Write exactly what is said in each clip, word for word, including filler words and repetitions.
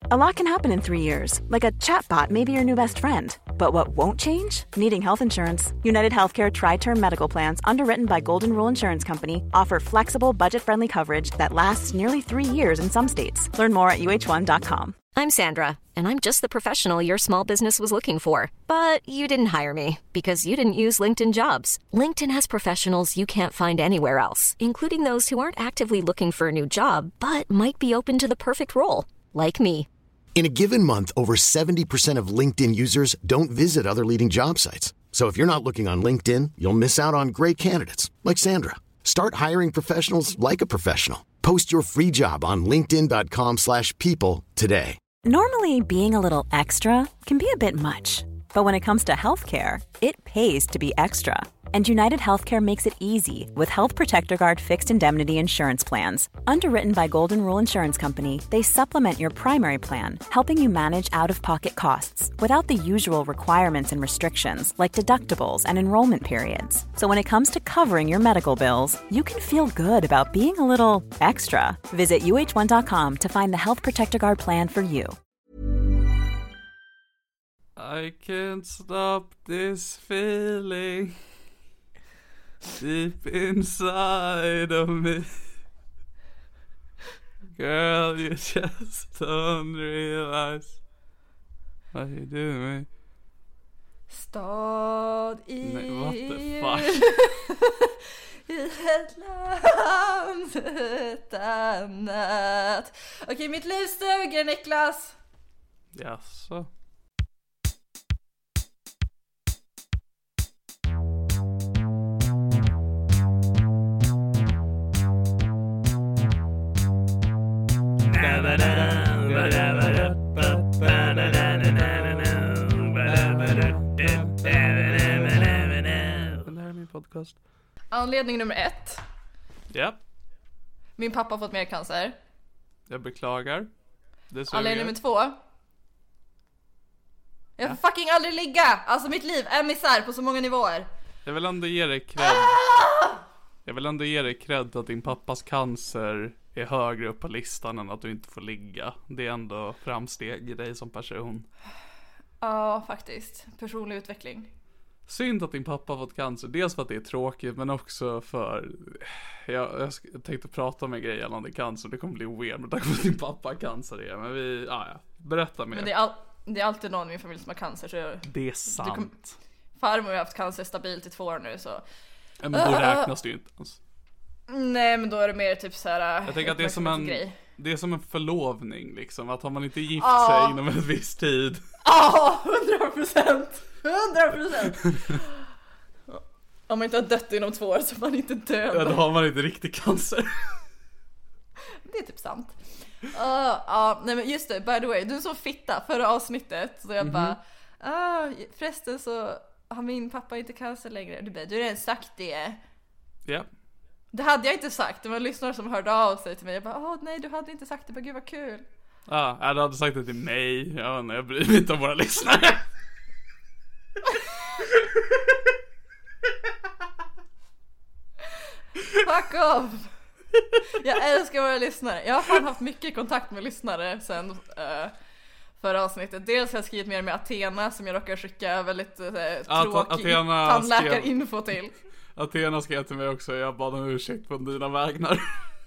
A lot can happen in three years, like a chatbot may be your new best friend. But what won't change? Needing health insurance. United Healthcare Tri-Term Medical Plans, underwritten by Golden Rule Insurance Company, offer flexible, budget-friendly coverage that lasts nearly three years in some states. Learn more at U H one dot com. I'm Sandra, and I'm just the professional your small business was looking for. But you didn't hire me because you didn't use LinkedIn Jobs. LinkedIn has professionals you can't find anywhere else, including those who aren't actively looking for a new job, but might be open to the perfect role, like me. In a given month, over seventy percent of LinkedIn users don't visit other leading job sites. So if you're not looking on LinkedIn, you'll miss out on great candidates like Sandra. Start hiring professionals like a professional. Post your free job on linkedin dot com slash people today. Normally, being a little extra can be a bit much, but when it comes to healthcare, it pays to be extra. And United Healthcare makes it easy with Health Protector Guard fixed indemnity insurance plans. Underwritten by Golden Rule Insurance Company, they supplement your primary plan, helping you manage out-of-pocket costs without the usual requirements and restrictions like deductibles and enrollment periods. So when it comes to covering your medical bills, you can feel good about being a little extra. Visit U H one dot com to find the Health Protector Guard plan for you. I can't stop this feeling deep inside of me. Girl, you just don't realize what you do to me. Stad i Nej, what the fuck? i ett land utan annat. Okej, mitt liv suger, Niklas. Jaså? Podcast. Anledning nummer ett. Ja. Yep. Min pappa har fått mer cancer. Jag beklagar. Det Anledning nummer två. Jag ja. får fucking aldrig ligga. Alltså mitt liv är misär på så många nivåer. Jag vill ändå ge dig cred. Ah! Jag vill ändå ge dig cred att din pappas cancer är högre upp på listan än att du inte får ligga. Det är ändå framsteg i dig som person. Ja, faktiskt. Personlig utveckling. Synd att din pappa har fått cancer. Dels för att det är tråkigt, men också för jag, jag tänkte prata med grejer gällande cancer. Det kommer bli weird, men tack för att din pappa har cancer igen. Men vi, ja, ja. Berätta mer. Men det är, all, det är alltid någon i min familj som har cancer, så jag, det är sant kom, farmor har haft cancer stabilt i två år nu, så ja, men då uh, räknas det ju inte ens. Nej, men då är det mer typ så här. Jag tänker att det är som en grej. Det är som en förlovning liksom. Att har man inte gift ah. sig inom en viss tid. Ja, hundra procent. Hundra procent. Om man inte har dött inom två år så är man inte död. Ja, då har man inte riktigt cancer. Det är typ sant. Ja, uh, uh, nej men just det, by the way, du så fitta förra avsnittet. Så jag mm-hmm. bara, ah, förresten så har min pappa inte cancer längre. Du bara, du har redan sagt det. Ja. Yeah. Det hade jag inte sagt. Det var en lyssnare som hörde av sig till mig. Jag bara, åh nej, du hade inte sagt det. Bara, gud vad kul. Ja, jag hade sagt det till mig. Ja, nej, jag bryr mig inte om våra lyssnare. Fuck off. Jag älskar våra lyssnare. Jag har fan haft mycket kontakt med lyssnare sen uh, förra avsnittet. Dels har jag skrivit mer med Athena, som jag råkar skicka väldigt uh, tråkig tandläkarinfo till. Athena skrev till mig också. Jag bad om ursäkt på dina vägnar.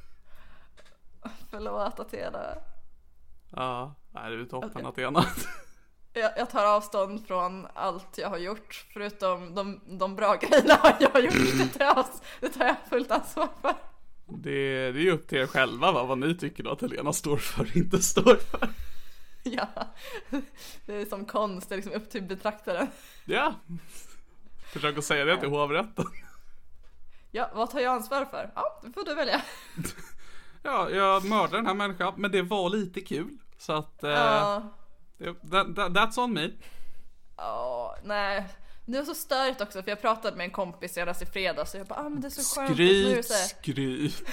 Förlåt, Athena. Ja, nej, du är toppen, Athena. Jag, jag tar avstånd från allt jag har gjort, förutom de, de bra grejerna jag har gjort. Det tar jag, det tar jag fullt ansvar för. Det, det är ju upp till er själva, va? Vad ni tycker då att Helena står för och inte står för. Ja, det är som konst, det är liksom upp till betraktaren. Ja, försök att säga det till hovrätten. Ja, vad tar jag ansvar för? Ja, det får du välja. Ja, jag mördade den här människan, men det var lite kul. Så att... Uh... Uh... That, that, that's on me. Ja, oh, nej. Det var så störigt också, för jag pratade med en kompis senast i fredag, så jag bara, ah, men det är så skönt. Skryt, skryt.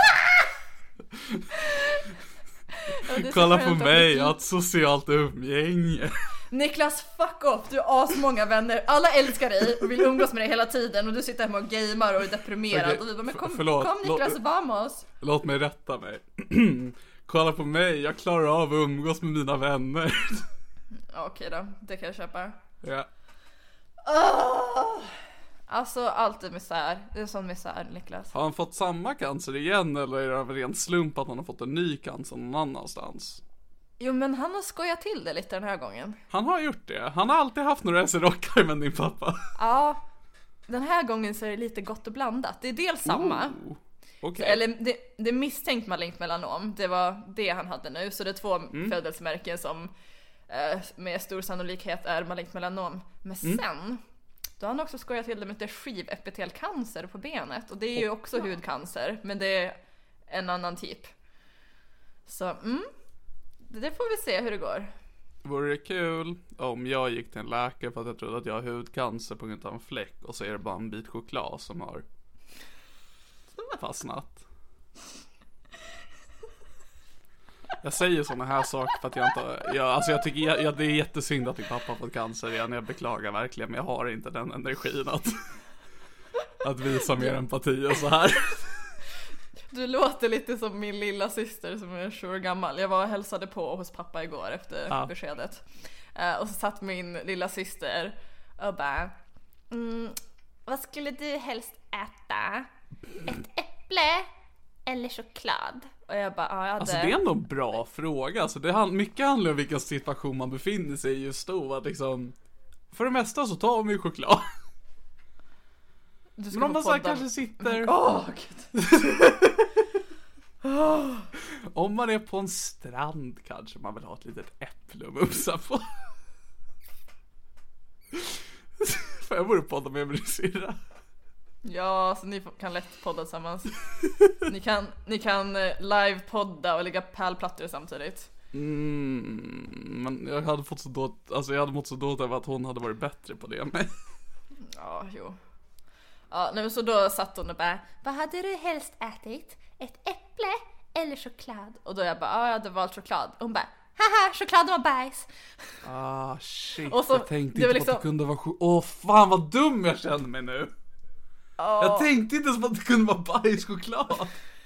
Ja, kolla på mig, jag har ett socialt umgänge. Niklas, fuck off, du har så många vänner. Alla älskar dig och vill umgås med dig hela tiden, och du sitter hemma och gamer och är deprimerad. Okay, och vi bara, men kom, förlåt, kom Niklas, låt, vamos. Låt mig rätta mig. Kolla på mig, jag klarar av att umgås med mina vänner. Okej då, det kan jag köpa. Ja. Oh! Alltså allt är misär. Det är sån misär, Niklas. Har han fått samma cancer igen, eller är det av ren slump att han har fått en ny cancer någon annanstans? Jo, men han har skojat till det lite den här gången. Han har gjort det. Han har alltid haft några S-rockar med din pappa. Ja, den här gången så är det lite gott och blandat. Det är dels samma. Oh, okay. Eller det, det är misstänkt malignt melanom. Det var det han hade nu. Så det är två mm. födelsemärken som eh, med stor sannolikhet är malignt melanom. Men sen, mm. då har han också skojat till det med lite skivepitelcancer på benet. Och det är ju också oh. hudcancer. Men det är en annan typ. Så, mm. Det får vi se hur det går. Vore det kul om jag gick till en läkare för att jag trodde att jag har hudcancer på grund av en fläck, och så är det bara en bit choklad som har fastnat. Jag säger såna här saker för att jag inte jag, alltså jag tycker jag, jag, det är jättesynd att din pappa har fått cancer igen. Jag beklagar verkligen, men jag har inte den energin att, att visa mer empati och så här. Du låter lite som min lilla syster som är tjugo år gammal. Jag var och hälsade på hos pappa igår efter ja. beskedet. Uh, och så satt min lilla syster och bara, mm, vad skulle du helst äta? Ett äpple eller choklad? Och jag bara, ja, jag hade... Alltså det är ändå en bra fråga. Alltså det hand- mycket handlar om vilken situation man befinner sig i just då. Att liksom, för det mesta så tar man ju choklad. Men om man så här kanske sitter... Åh, Gud. Om man är på en strand kanske man vill ha ett litet äpple att mumsa på. För jag borde podda med min syrra. Ja, så ni kan lätt podda tillsammans. Ni kan, ni kan live-podda och lägga pärlplattor samtidigt. Mm, men jag hade fått så dåligt, alltså jag hade mått så dåligt över att hon hade varit bättre på det med. Ja, jo. Ja, nej, men så då satt hon och bara, vad hade du helst ätit? Ett äpple eller choklad? Och då jag bara, ja, jag hade valt choklad. Och hon bara, haha, choklad var bajs. Ah, shit, och så, jag tänkte det inte liksom... på att det kunde vara choklad. Åh, fan vad dum jag känner mig nu. Oh. Jag tänkte inte ens på att det kunde vara bajschoklad.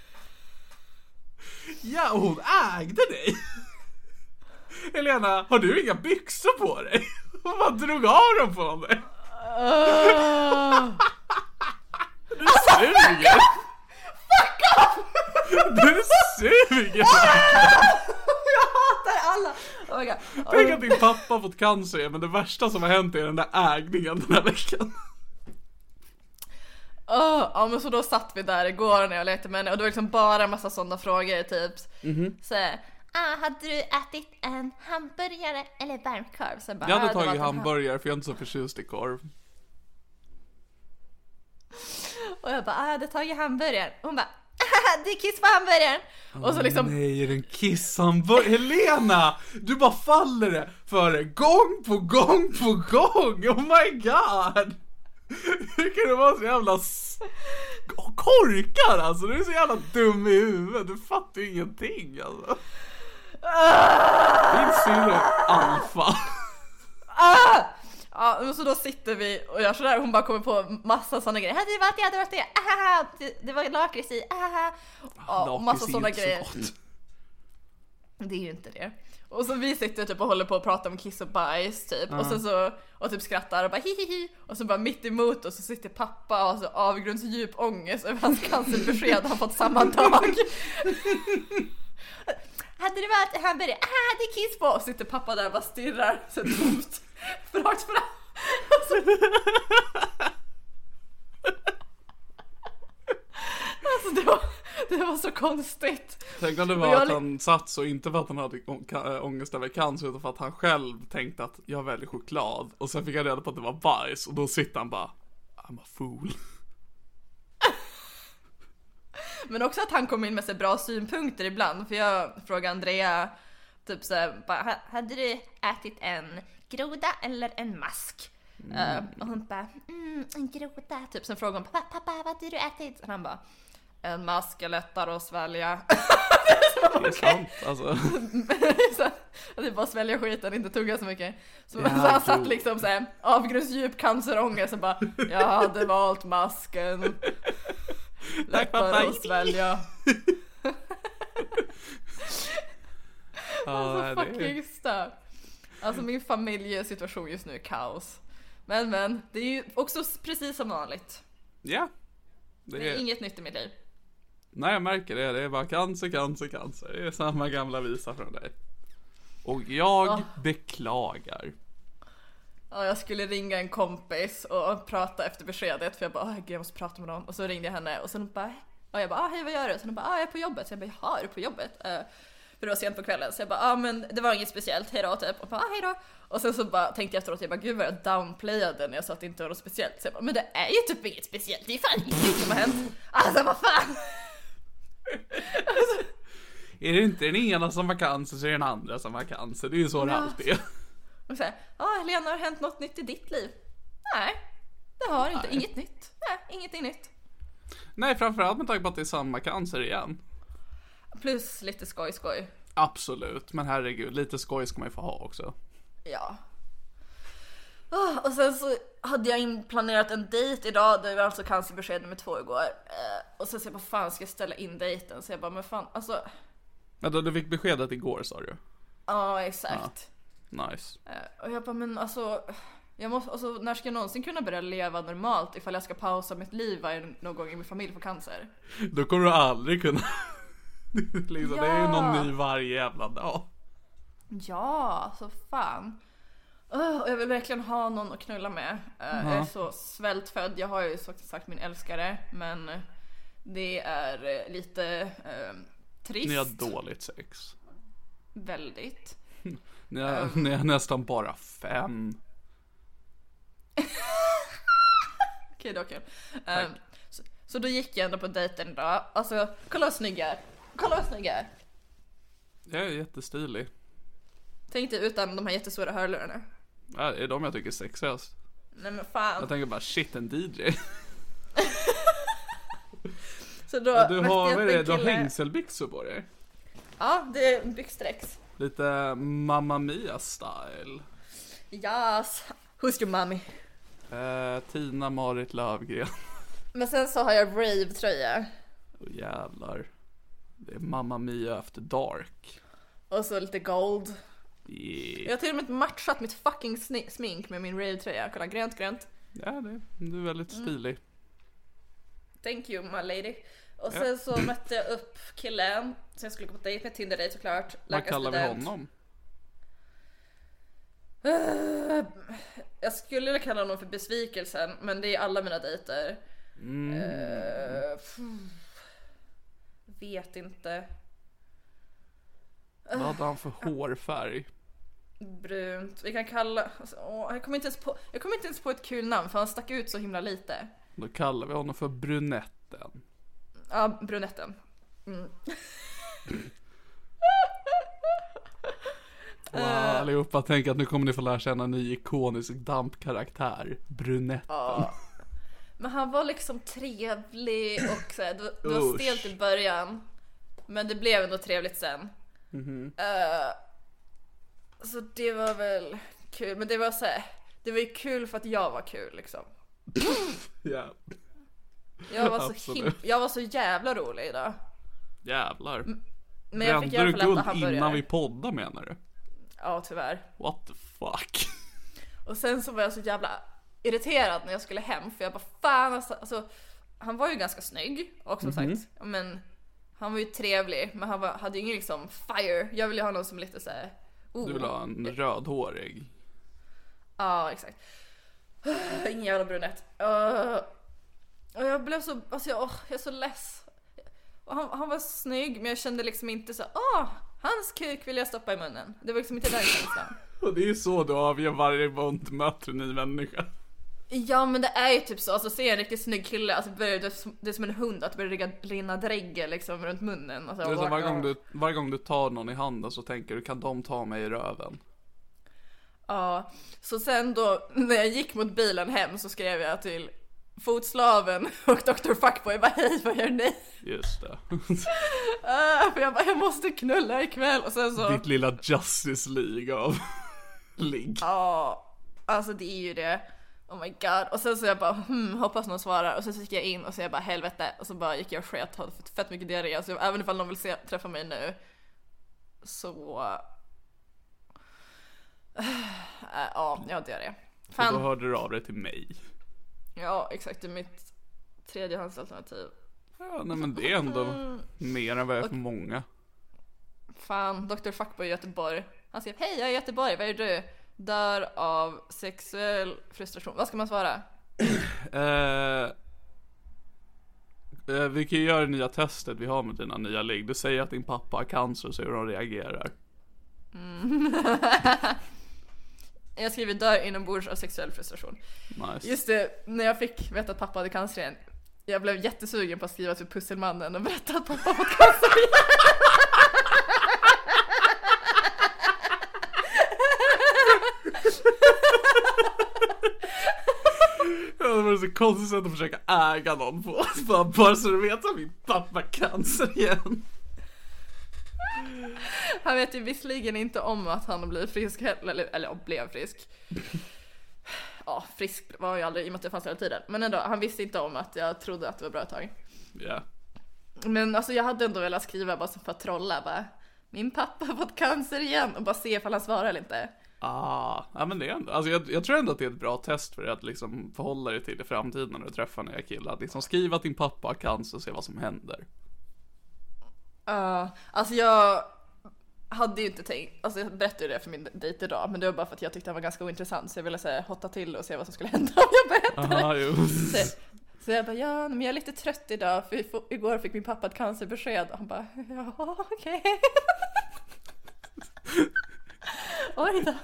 Ja, och hon ägde dig. Helena, har du inga byxor på dig? Hon bara drog av dem på dig. Uh... Du suger. Fuck off! Du suger. Jag hatar alla. Oh my God. Tänk att din pappa fått cancer, men det värsta som har hänt är den där ägningen den här veckan. Oh, ja, men så då satt vi där igår när jag lekte med henne. Och det var liksom bara en massa sådana frågor typ. Mm-hmm. Så ah, hade du ätit en hamburgare eller varmkorv? Så jag, bara, jag hade ah, tagit hamburgare för jag är inte så förtjust i korv. Och jag bara, ah, jag hade tagit hamburgaren. Och hon bara, ah, det är kiss på hamburgaren. Oh, och så liksom... nej, är det en kiss hamburgare? Helena, du bara faller det för det. Gång på gång på gång. Oh my god. Hur kan du vara så jävla s- korkad alltså? Du är så jävla dum i huvudet. Du fattar ju ingenting alltså. Din syrra är alfa. Ah! Ja, så då sitter vi och gör sådär. Hon bara kommer på massa sådana grejer. Hade det varit det, hade det varit det. Ah, det, det var lakrits i. Ah. Ja, och massa sådana grejer. Det är ju inte det. Och så vi sitter typ och håller på att prata om kiss och bajs typ. Uh. Och sen så och typ skrattar och bara hihihi. Och så bara mitt emot och så sitter pappa och så avgrundsdjup ångest över hans cancerbesked han fått samma dag. Hade det varit han började, ah, det är kiss på. Och sitter pappa där och bara stirrar så tomt. Rakt fram. Alltså det var, det var så konstigt. Tänk om det var att han satt så inte för att han hade ångest över cancer, utan för att han själv tänkte att jag väljer choklad. Och sen fick jag reda på att det var bajs. Och då sitter han bara, I'm a fool. Men också att han kom in med så bra synpunkter ibland. För jag frågade Andrea typ så här, bara, hade du ätit en groda eller en mask? Mm. Uh, och hon bara, mm, en groda. Typ sen frågade hon, pappa, pappa vad hade du ätit? Och han bara, en mask är lättare att svälja. Det är sant, alltså. Det är bara svälja skiten, inte tugga så mycket. Så, ja, så han satt cool. liksom såhär, avgrundsdjup cancerångest och bara, jag hade valt masken. Lättare att svälja. Alltså Ja, det fucking är... stört. Alltså min familjesituation just nu är kaos. Men men, det är ju också precis som vanligt. Ja. Det Det är är... inget nytt i mitt liv. Nej, jag märker det. Det är bara cancer, cancer, cancer. Det är samma gamla visa från dig. Och jag Ja. beklagar. Ja, jag skulle ringa en kompis och prata efter beskedet. För jag bara, "Åh, gud, jag måste prata med någon." Och så ringde jag henne och sen bara, och jag bara, ah, hej, vad gör du? Och sen bara, ah, jag är på jobbet. Så jag bara, jaha, är du på jobbet? Uh, för det var sent på kvällen. Så jag bara, ja ah, men det var inget speciellt, hej då typ. Och bara, ah, hej då. Och sen så bara tänkte jag efteråt, jag bara, gud vad jag downplayade när jag sa att det inte var något speciellt. Så jag bara, men det är ju typ inget speciellt, det är fan ingenting som har hänt. Alltså vad fan. Alltså. Är det inte den ena som har cancer så är det den andra som har cancer. Det är ju så det alltid är. Och så här, ja ah, Helena, har det hänt något nytt i ditt liv? Nej, det har inte, Nej. inget nytt. Nej, ingenting nytt. Nej, framförallt med tanke på att det är samma cancer igen. Plus lite skoj skoj. Absolut, men herregud, lite skoj ska man ju få ha också. Ja. Oh, och sen så hade jag inplanerat en dejt idag. Det var alltså cancerbesked nummer två igår. eh, Och sen så jag bara, fan ska jag ställa in dejten? Så jag bara, men fan, alltså. Men då du fick beskedet igår, sa du? Ja, exakt. Ja. Nice. eh, Och jag bara, men alltså jag måste, alltså, när ska jag någonsin kunna börja leva normalt ifall jag ska pausa mitt liv varje någon gång i min familj får cancer? Då kommer du aldrig kunna. Liksom, Ja. Det är ju någon ny varje jävla dag. Ja, så fan. Uh, och jag vill verkligen ha någon att knulla med. Uh, Jag är så svältfödd. Jag har ju sagt, sagt min älskare. Men det är uh, lite uh, trist. Ni har dåligt sex. Väldigt. Ni är, Um. ni är nästan bara fem. Okej, det var kul. Um, så, så då gick jag ändå på dejten idag. Alltså, kolla vad snygg jag är. Kolla vad snygg jag är. Jag är jättestilig. Tänk dig utan de här jättestora hörlurarna. Ja, det är de jag tycker är sexigast. Nej men fan. Jag tänker bara, shit, en D J. Så då Ja, du mötte har, jag vad upp är det, en du har kille. hängselbyxor på dig. Ja, det är byxdräkt. Lite Mamma Mia style. Yes. Who's your mommy? eh, Tina Marit Lövgren. Men sen så har jag rave-tröja. Åh jävlar. Det är Mamma Mia After Dark. Och så lite gold. Yeah. Jag har till och med matchat mitt fucking sni- smink med min rave-tröja. Kolla, grönt, grönt. Ja, det, du är väldigt stilig. Thank you my lady. Och sen så mötte jag upp killen. Så jag skulle gå på dejt med Tinder-dejt såklart. Vad kallar vi Läkarstudent. honom? Uh, jag skulle vilja kalla honom för besvikelsen. Men det är alla mina dejter. Mm. Uh, pff, vet inte. Vad hade han för hårfärg? Brunt. Vi kan kalla... Alltså, åh, jag, kommer inte ens på, jag kommer inte ens på ett kul namn. För han stack ut så himla lite. Då kallar vi honom för brunetten. Ja, brunetten. Mm. Wow, allihopa tänker att nu kommer ni få lära känna en ny ikonisk dampkaraktär. Brunetten. Ja. Men han var liksom trevlig och så här, det, det var Usch. stelt i början. Men det blev ändå trevligt sen. Mhm. Uh, så det var väl kul. Men det var så här, det var ju kul för att jag var kul liksom. Ja. Jag var så Absolut. him- jag var så jävla rolig idag. Jävlar. Men jag fick i Brände alla du fall äta guld hamburgare. innan vi poddade, menar du? Ja, tyvärr. What the fuck? Och sen så var jag så jävla irriterad när jag skulle hem. För jag bara fan alltså, alltså han var ju ganska snygg. Och som Mhm. sagt, men han var ju trevlig. Men han var, hade ju ingen liksom fire. Jag ville ha någon som lite såhär oh. Du vill ha en rödhårig. Ja, exakt. Ingen jävla brunett. Uh, och jag blev så, alltså jag, oh, jag är så less. Och han, han var snygg, men jag kände liksom inte så, åh, oh, hans kuk vill jag stoppa i munnen. Det var liksom inte den känslan. Och det är ju så du avgör varje gång du möter en ny människa. Ja, men det är ju typ så, alltså ser jag en riktigt snygg kille, alltså börjar det, det är som en hund, att det börjar rinna dregger liksom runt munnen. Alltså, Det är så varje, gång du, varje gång du tar någon i handen så tänker du, kan de ta mig i röven? Ja, så sen då när jag gick mot bilen hem så skrev jag till Fotslaven och doktor Fuckboy, bara hej, vad gör ni? Just det. Uh, för jag bara, jag måste knulla ikväll. Och sen så, Ditt lilla Justice League av ligg. ja, alltså det är ju det. Oh my god. Och sen så jag bara, hmm, hoppas någon svarar. Och sen så gick jag in och så jag bara, helvete. Och så bara gick jag och sket, hade fått fett mycket diarré. Så även ifall någon vill se, träffa mig nu, så Äh, ja, ja det är det. Fan. Och då hörde du av dig till mig. Ja, exakt. Det är mitt tredjehandsalternativ. Ja, nej men det är ändå mm. mer än vad jag är för många. Fan, doktor Fuckboy i Göteborg. Han skrev, hej jag är i Göteborg, vad är du? Dör av sexuell frustration. Vad ska man svara? uh, uh, vi kan ju göra det nya testet vi har med dina nya ligg. Du säger att din pappa har cancer och så hur de reagerar. Mm. Jag skriver dör inombords av sexuell frustration. Nice. Just det, när jag fick veta att pappa hade cancer igen, jag blev jättesugen på att skriva till Pusselmannen och berätta att pappa fått cancer igen. Ja, det var så konstigt sätt att försöka äga någon på. Bara, bara så du vet att min pappa cancer igen. Han vet ju visserligen inte om att han blir frisk eller, eller blev frisk. Ja, frisk var ju aldrig i och med att det fanns hela tiden. Men ändå, han visste inte om att jag trodde att det var bra ett tag. Ja. Yeah. Men alltså jag hade ändå velat skriva bara för att trolla bara, min pappa har fått cancer igen och bara se ifall han svarar eller inte. Ah, ja men det är ändå, alltså jag, jag tror ändå att det är ett bra test för dig att liksom förhålla dig till i framtiden när du träffar nya killar. Att liksom skriva att din pappa har cancer och se vad som händer. Ja, uh, alltså jag hade ju inte tänkt, alltså jag berättade det för min dejt idag, men det var bara för att jag tyckte han var ganska ointressant, så jag ville säga hotta till och se vad som skulle hända om jag berättade. Aha, jo. Så, så jag bara, ja men jag är lite trött idag för igår fick min pappa ett cancerbesked och han bara, ja okej. Okay. Oj då.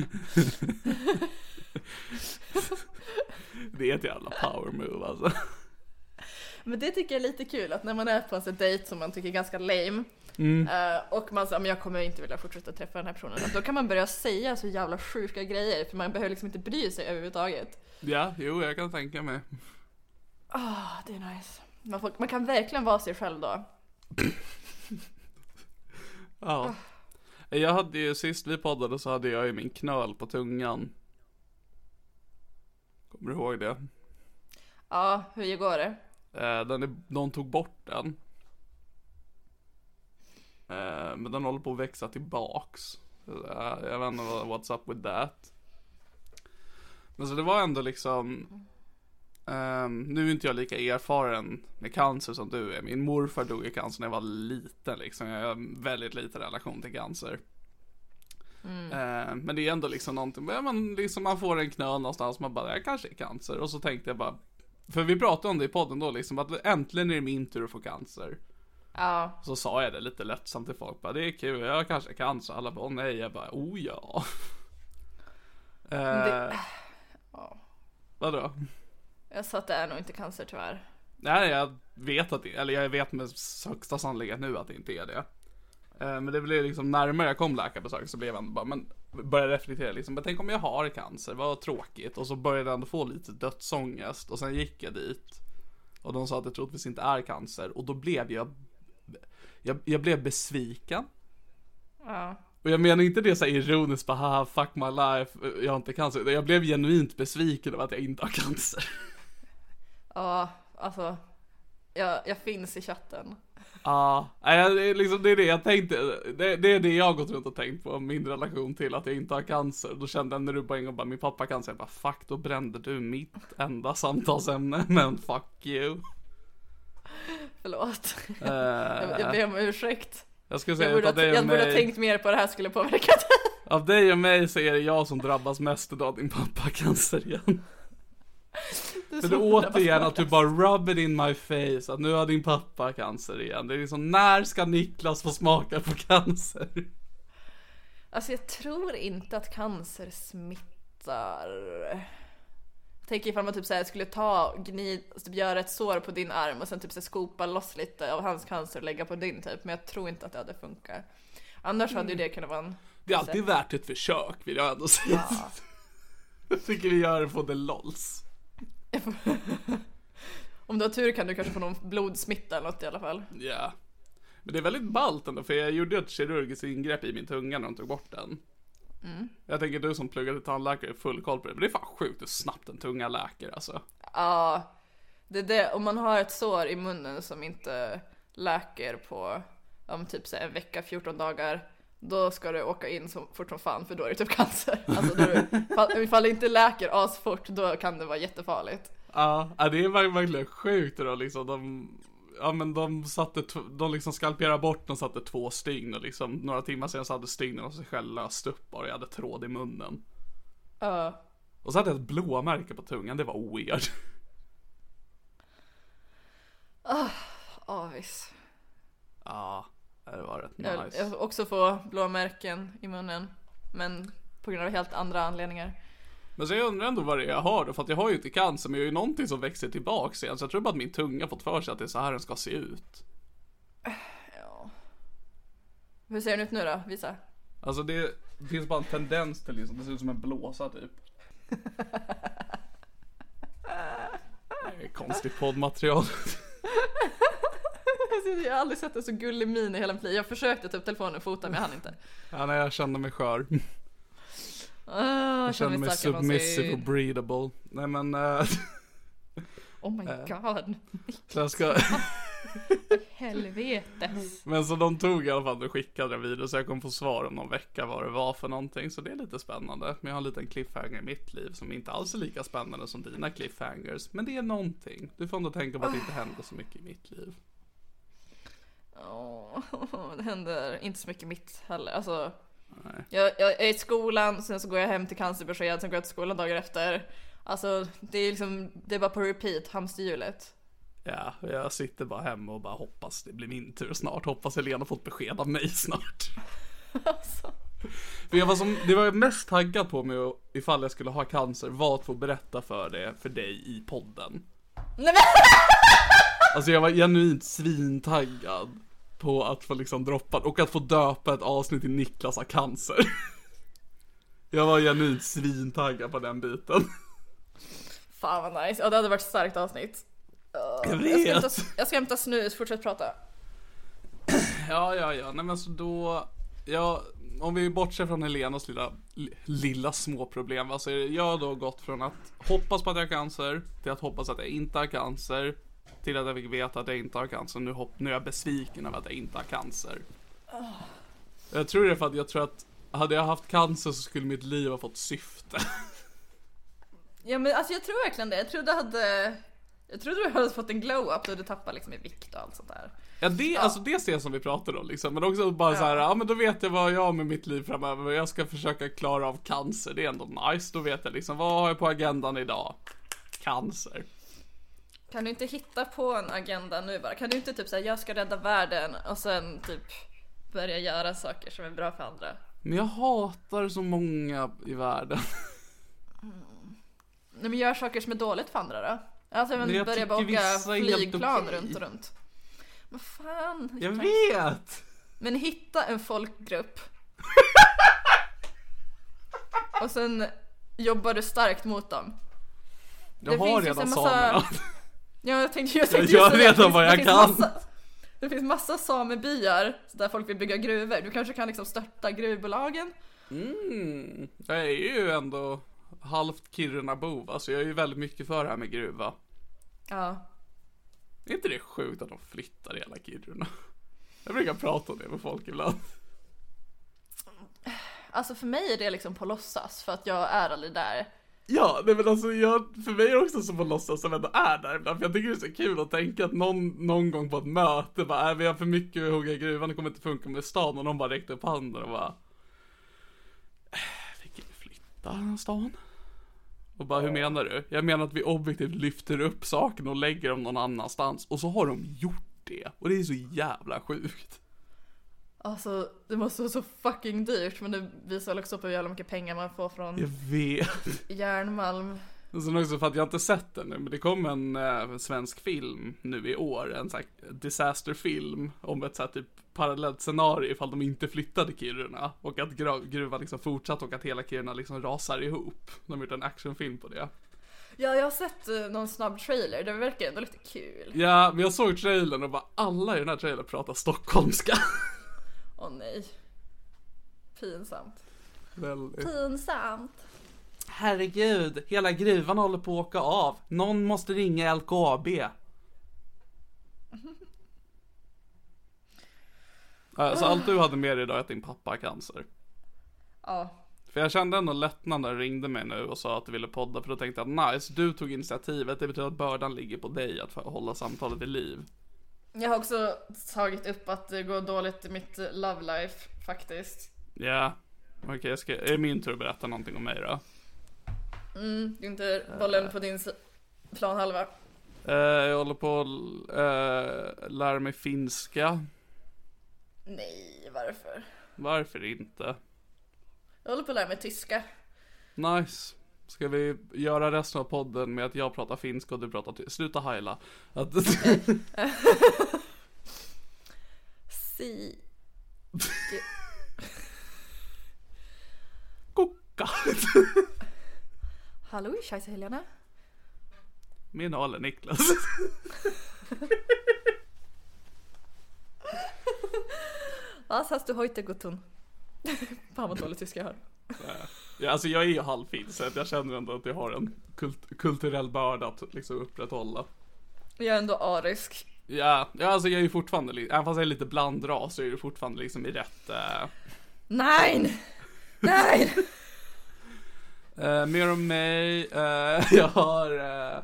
Det är ett jävla power move alltså. Men det tycker jag är lite kul att när man är på en sån dejt som man tycker är ganska lame mm. uh, och man säger men jag kommer inte vilja fortsätta träffa den här personen, då kan man börja säga så jävla sjuka grejer för man behöver liksom inte bry sig överhuvudtaget. Ja, jo jag kan tänka mig. Ah, oh, det är nice. Man, får, man kan verkligen vara sig själv då. Ja. Oh. Jag hade ju, sist vi poddade så hade jag ju min knöl på tungan. Kommer du ihåg det? Ja, hur går det? Eh, den är, de tog bort den. Eh, men den håller på att växa tillbaks. Eh, jag vet inte what's up with that. Men så det var ändå liksom... Eh, nu är inte jag lika erfaren med cancer som du är. Min morfar dog i cancer när jag var liten liksom. Jag har en väldigt liten relation till cancer. Mm. Eh, men det är ändå liksom någonting, man, liksom man får en knöl någonstans, man bara, jag kanske är cancer. Och så tänkte jag bara, för vi pratade om det i podden då liksom, att äntligen är det min tur att få cancer. Ja. Så sa jag det lite lättsamt till folk, bara, det är kul, jag kanske är cancer. Alla bara, nej, jag bara, oh ja. eh, det... ja. Vadå? Jag sa att det är nog inte cancer tyvärr. Nej, jag vet att det, eller jag vet med högsta sannolikhet nu att det inte är det. Men det blev liksom närmare jag kom läkarbesök så blev jag bara, men började reflektera liksom, men tänk om jag har cancer, vad tråkigt. Och så började jag ändå få lite dödsångest och sen gick jag dit och de sa att det troligtvis inte är cancer och då blev jag jag, jag blev besviken. Ja. Och jag menar inte det så här ironiskt bara, haha, fuck my life, jag har inte cancer. Jag blev genuint besviken över att jag inte har cancer. Ja, alltså jag, jag finns i chatten. Ja, ah, liksom, det är det jag tänkte. det, det är det jag har gått runt och tänkt på, min relation till att jag inte har cancer. Då kände jag när du bara en gång bara, min pappa har cancer, jag bara, fuck, då brände du mitt enda samtalsämne. Men fuck you. Förlåt. uh, jag, jag ber om ursäkt. Jag, ska säga jag, borde, att jag borde ha tänkt mer på det här skulle påverka det. Av dig och mig så är det jag som drabbas mest idag, din pappa har cancer igen. För det återigen att du bara rub it in my face att nu har din pappa cancer igen. Det är liksom, när ska Niklas få smaka på cancer? Alltså jag tror inte att cancer smittar. Tänk ifall man typ så här skulle ta gnid, typ göra ett sår på din arm och sen typ så skopa loss lite av hans cancer och lägga på din typ. Men jag tror inte att det hade funkat. Annars hade ju det kunnat vara en... Det är alltid värt ett försök, vill jag ändå säga. Ja. Jag tycker vi gör det på the lols. Om du har tur kan du kanske få någon blodsmitta eller något i alla fall. Ja, yeah. Men det är väldigt ballt ändå, för jag gjorde ett kirurgiskt ingrepp i min tunga när de tog bort den. Mm. Jag tänker du som pluggade tandläkare är full koll på det. Men det är fan sjukt hur snabbt en tunga läker alltså. Ja, det är det. Om man har ett sår i munnen som inte läker på om typ så en vecka, fjorton dagar, då ska du åka in så fort som fan, för då är det typ cancer. Alltså då är det, fall, ifall det inte läker asfort, då kan det vara jättefarligt. Ja, det är verkligen sjukt då liksom. De, ja men de satte, de liksom skalperade bort och satte två stygn och liksom några timmar sedan så hade stygnen av sig själv löst upp och jag hade tråd i munnen. Ja. Uh. Och så hade jag ett blåmärke på tungan, det var weird. Ah, uh, avis. Ja, det var rätt nice. Jag, jag också få blåmärken i munnen, men på grund av helt andra anledningar. Men så jag undrar ändå vad det är jag har då, för att jag har ju inte cancer, men jag har ju någonting som växer tillbaka igen. Så jag tror bara att min tunga fått för sig att det är så här den ska se ut. Ja. Hur ser den ut nu då? Visa. Alltså det, det finns bara en tendens till liksom, det ser ut som en blåsa typ. Det är konstigt poddmaterial. Jag har aldrig sett en så gullig min i hela mitt liv. Jag försökte ta upp telefonen och fota, men jag hann inte. Ja, nej, jag kände mig skör. Oh, jag kände mig submissive och breedable. Nej men uh, oh my god. Så jag ska helvetes. Men så de tog i alla fall och skickade den vidare, så jag kommer få svar om någon vecka vad det var för någonting. Så det är lite spännande. Men jag har en liten cliffhanger i mitt liv som inte alls är lika spännande som dina cliffhangers. Men det är någonting. Du får ändå tänka på att det inte händer så mycket i mitt liv. Oh, det händer inte så mycket i mitt heller. Alltså nej. Jag, jag är i skolan, sen så går jag hem till cancerbesked, sen går jag till skolan dagar efter. Alltså det är liksom, det är bara på repeat, hamsterhjulet. Ja, jag sitter bara hemma och bara hoppas det blir min tur snart. Hoppas Helena fått besked av mig snart. Alltså. För jag var som, det var jag mest taggad på mig ifall jag skulle ha cancer, var att få berätta för det för dig i podden. Nej, men... Alltså jag var genuint svintaggad på att få liksom droppa och att få döpa ett avsnitt i Niklas har cancer. Jag var genuint svintaggad på den biten. Fan vad nice, ja det hade varit ett starkt avsnitt. Jag vet. Jag ska hämta, jag ska hämta snus, fortsätt prata. Ja, ja, ja, nej men så då, ja, om vi bortser från Helenas lilla, lilla små problem, alltså jag har då gått från att hoppas på att jag har cancer till att hoppas att jag inte har cancer till att jag fick veta att jag inte har cancer. Nu, hopp, nu är jag besviken över att jag inte har cancer. Oh. Jag tror det är för att jag tror att hade jag haft cancer så skulle mitt liv ha fått syfte. Ja men alltså jag tror verkligen det. Jag trodde hade Jag trodde du hade fått en glow-up då du tappar liksom i vikt och allt sånt där. Ja, det, ja. Alltså det ser som vi pratar om liksom. Men också bara ja. Så här, ja men då vet jag vad jag har med mitt liv framöver. Jag ska försöka klara av cancer. Det är ändå nice, då vet jag liksom, vad har jag på agendan idag? Cancer. Kan du inte hitta på en agenda nu bara? Kan du inte typ säga jag ska rädda världen och sen typ börja göra saker som är bra för andra? Men jag hatar så många i världen. Mm. Nej men gör saker som är dåligt för andra då. Alltså men börja bara åka flygplan runt och runt. Vad fan? Jag vet! Men hitta en folkgrupp. Och sen jobbar du starkt mot dem. Jag det har redan massa... samerna. Ja, jag tänkte, jag tänkte jag gör redan vad jag kan. Massa, det finns massa samebyar där folk vill bygga gruvor. Du kanske kan liksom störta gruvbolagen. Mm, jag är ju ändå halvt Kiruna-bo. Alltså jag är ju väldigt mycket för det här med gruva. Ja. Är inte det sjukt att de flyttar hela Kiruna? Jag brukar prata om det med folk ibland. Alltså för mig är det liksom på låtsas, för att jag är aldrig där. Ja, nej men alltså jag, för mig är det också som på låtsas som ändå är där ibland. För jag tycker det är så kul att tänka att någon, någon gång på ett möte bara, äh, vi har för mycket att hugga i gruvan, det kommer inte funka med stan. Och någon bara räckte upp handen och bara, vi kan ju flytta stan. Och bara, hur menar du? Jag menar att vi objektivt lyfter upp saken och lägger dem någon annanstans. Och så har de gjort det. Och det är så jävla sjukt. Alltså, det måste vara så fucking dyrt. Men det visar också på hur jävla mycket pengar man får från jag vet. järnmalm. Och sen också för att jag inte sett den nu. Men det kom en äh, svensk film nu i år. En sån här disasterfilm om ett så här typ parallellt scenario ifall de inte flyttade Kiruna. Och att gruvan liksom fortsatt och att hela Kiruna liksom rasar ihop. De har gjort en actionfilm på det. Ja, jag har sett uh, någon snabb trailer. Det verkar ändå lite kul. Ja, men jag såg trailern och bara alla i den här trailern pratar stockholmska. Åh oh, nej. Pinsamt. Väldigt. Pinsamt. Herregud, hela gruvan håller på att åka av. Någon måste ringa L K A B. Så allt du hade med dig idag är att din pappa har cancer. Ja. För jag kände ändå lättnad när du ringde mig nu och sa att du ville podda. För då tänkte jag att nice, du tog initiativet. Det betyder att bördan ligger på dig att hålla samtalet i liv. Jag har också tagit upp att det går dåligt i mitt love life faktiskt. Ja, okej, okay, ska... är det min tur att berätta någonting om mig då? Mm, du inte bollen på din planhalva. Uh, jag håller på att uh, lära mig finska. Nej, varför? Varför inte? Jag håller på att lära mig tyska. Nice. Ska vi göra resten av podden med att jag pratar finska och du pratar tyska? Sluta heila. Att... Si. Kuka. Hallå, scheisse Helena. Min håll är Niklas. Vad hast du heute guten? Fan vad dålig tyska jag har. Ja, alltså jag är ju halvfin så att jag känner ändå att jag har en kult- kulturell börda att liksom upprätthålla. Jag är ändå arisk. Ja, ja alltså jag är ju fortfarande, även fast jag är lite blandras så är det fortfarande liksom i rätt... Uh... Nej! Nej! uh, mer om mig, uh, jag har... Uh...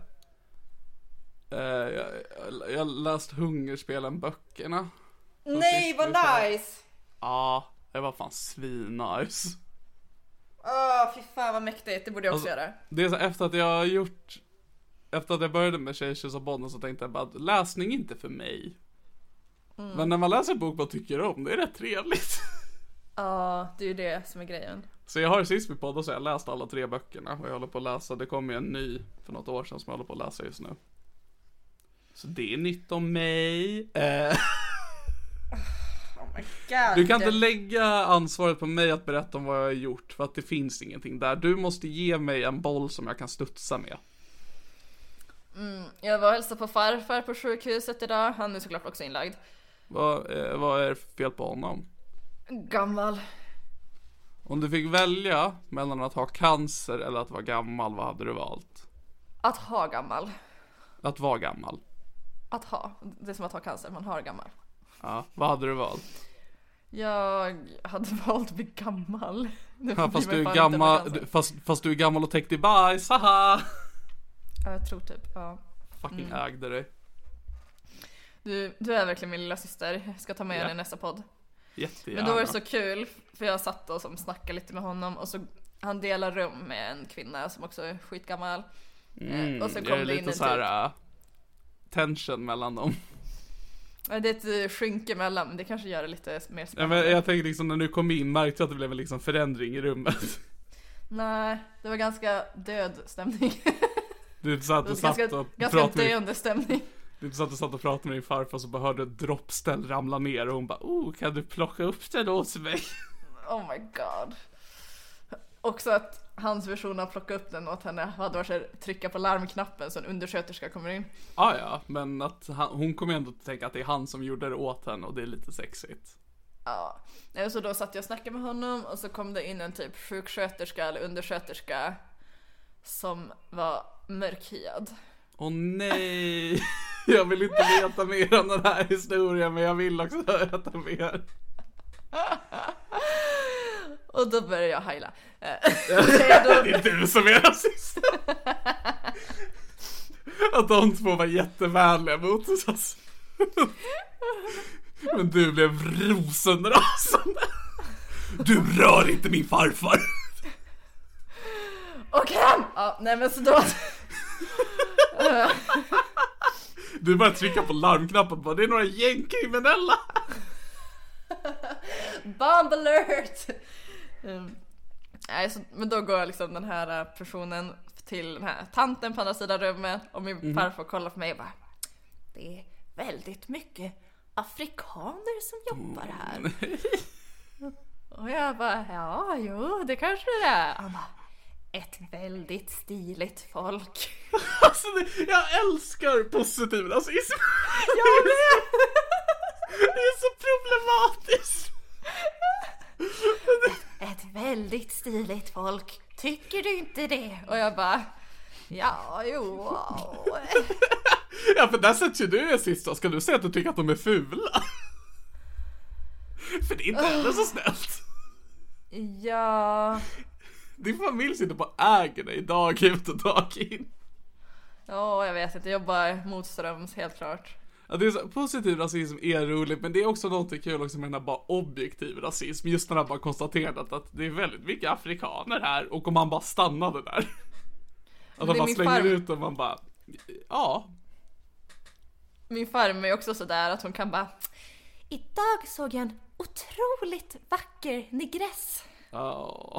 Uh, jag, jag har läst Hungerspelen böckerna. Nej, vad nice! Ja, det var fan svin-nice. Åh, oh, fy fan vad mäktigt, det borde jag också alltså, göra. Det är så efter att jag har gjort... Efter att jag började med Tjejtjus och Bonden så tänkte jag bara att läsning är inte för mig. Mm. Men när man läser en bok man tycker om, det är rätt trevligt. Ja, det är ju det som är grejen. Så jag har sist vi poddade så jag läst alla tre böckerna. Och jag håller på att läsa, det kom ju en ny för något år sedan som jag håller på att läsa just nu. Så det är nytt om mig. Eh. Oh my God. Du kan inte lägga ansvaret på mig att berätta om vad jag har gjort. För att det finns ingenting där. Du måste ge mig en boll som jag kan studsa med. Mm, jag var och hälsade på farfar på sjukhuset idag. Han är såklart också inlagd. Vad, eh, vad är fel på honom? Gammal. Om du fick välja mellan att ha cancer eller att vara gammal, vad hade du valt? Att ha gammal. Att vara gammal. Att ha. Det är som att ha cancer, man har gammal. Ja, vad hade du valt? Jag hade valt att bli gammal. Ja, fast, du är gammal du, fast, fast du är gammal och täckt i bajs, haha! Ja, jag tror typ, ja. Fucking mm. ägde dig. Du, du är verkligen min lilla syster. Jag ska ta med henne yeah. i nästa podd. Jättegärna. Men då var det så kul, för jag satt och som snackade lite med honom. Och så han delar rum med en kvinna som också är skitgammal. Mm, och så kom det är det lite in en så här typ. uh, tension mellan dem. Det är ett skynke mellan, men det kanske gör det lite mer spännande. Ja, men jag tänker liksom när du kom in märkte jag att det blev liksom förändring i rummet. Nej, det var ganska död stämning. Du satt och satt och ganska döende stämning. Du satt och satt och pratade med din farfar och så bara hörde ett droppställ ramla ner och hon bara, oh, kan du plocka upp den åt mig? Oh my god. Också att hans version av plocka upp den åt henne hade varit att trycka på larmknappen så en undersköterska kommer in. Ah, ja, men att han, hon kommer ändå att tänka att det är han som gjorde det åt henne och det är lite sexigt. Ja, så då satt jag och snackade med honom och så kom det in en typ sjuksköterska eller undersköterska som var mörkhyad. Åh oh, nej, jag vill inte veta mer om den här historien men jag vill också höra mer. Och då började jag heila. Det är du som är rasist. Att de två var jättevänliga mot oss. Men du blev rosenrasande. Du rör inte min farfar. Okej. Ja, nej men så då. Du bara trycka på larmknappen på. Det är några gängkriminella. Bomb alert. Um, nej, så, men då går liksom den här personen till den här tanten på andra sidan rummet och min mm. farfar kollar på mig och bara, det är väldigt mycket afrikaner som jobbar här. Mm. Och jag bara, ja, jo, det kanske det är. Han bara, ett väldigt stiligt folk. Alltså, det, jag älskar positiv rasism. Jag med. Det är så problematiskt. Ett, ett väldigt stiligt folk. Tycker du inte det? Och jag bara, ja, jo. Wow. Ja, för där sätter ju du är sist. Ska du säga att du tycker att de är fula? För det är inte heller så snällt. Ja. Din familj sitter på äger dig dag ut och dag in. Ja, jag vet inte. Jag jobbar motströms, helt klart. Ja, det är så, positiv rasism är roligt, men det är också något kul också med den här bara objektiv rasism. Just den här bara konstaterat att det är väldigt mycket afrikaner här, och om man bara stannade där. Att man bara slänger farm... ut och man bara, ja. Min farmor är också sådär att hon kan bara, idag såg jag en otroligt vacker negress. Ja.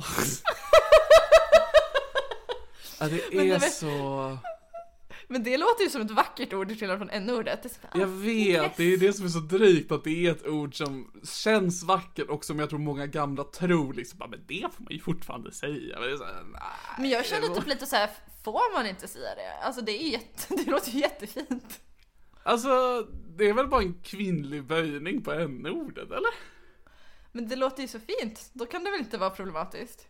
Ja, det är det så... Men det låter ju som ett vackert ord till skillnad från n-ordet. Jag vet, det är det som är så drygt, att det är ett ord som känns vackert och som jag tror många gamla tror liksom, men det får man ju fortfarande säga. Men, det är så här, nej, men jag känner typ lite så här, får man inte säga det? Alltså det är jätte, det låter ju jättefint. Alltså, det är väl bara en kvinnlig böjning på n-ordet, eller? Men det låter ju så fint, då kan det väl inte vara problematiskt?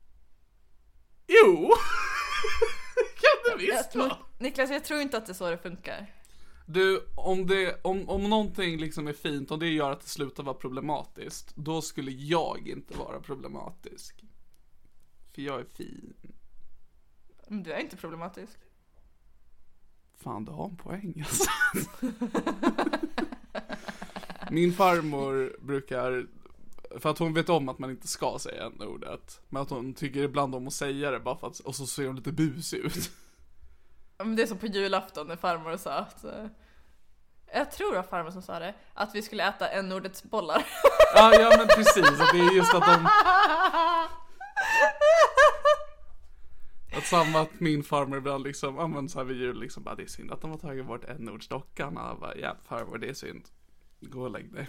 Jo! Kan det visst vara? Niklas, jag tror inte att det är så det funkar. Du, om, det, om, om någonting liksom är fint, om det gör att det slutar vara problematiskt, då skulle jag inte vara problematisk. För jag är fin. Men du är inte problematisk. Fan, du har en poäng alltså. Min farmor brukar, för att hon vet om att man inte ska säga n-ordet, men att hon tycker ibland om att säga det bara för att, och så ser hon lite busig ut. Men det är som på julafton när farmor sa att, jag tror att farmor som sa det, att vi skulle äta n-ordets bollar. Ja, ja men precis, det är just att de... Att samma att min farmor ibland liksom använder så här vid jul liksom, bara det är synd att de har tagit bort n-ordsdockan. Och bara, ja farmor, det är synd. Gå och lägg dig.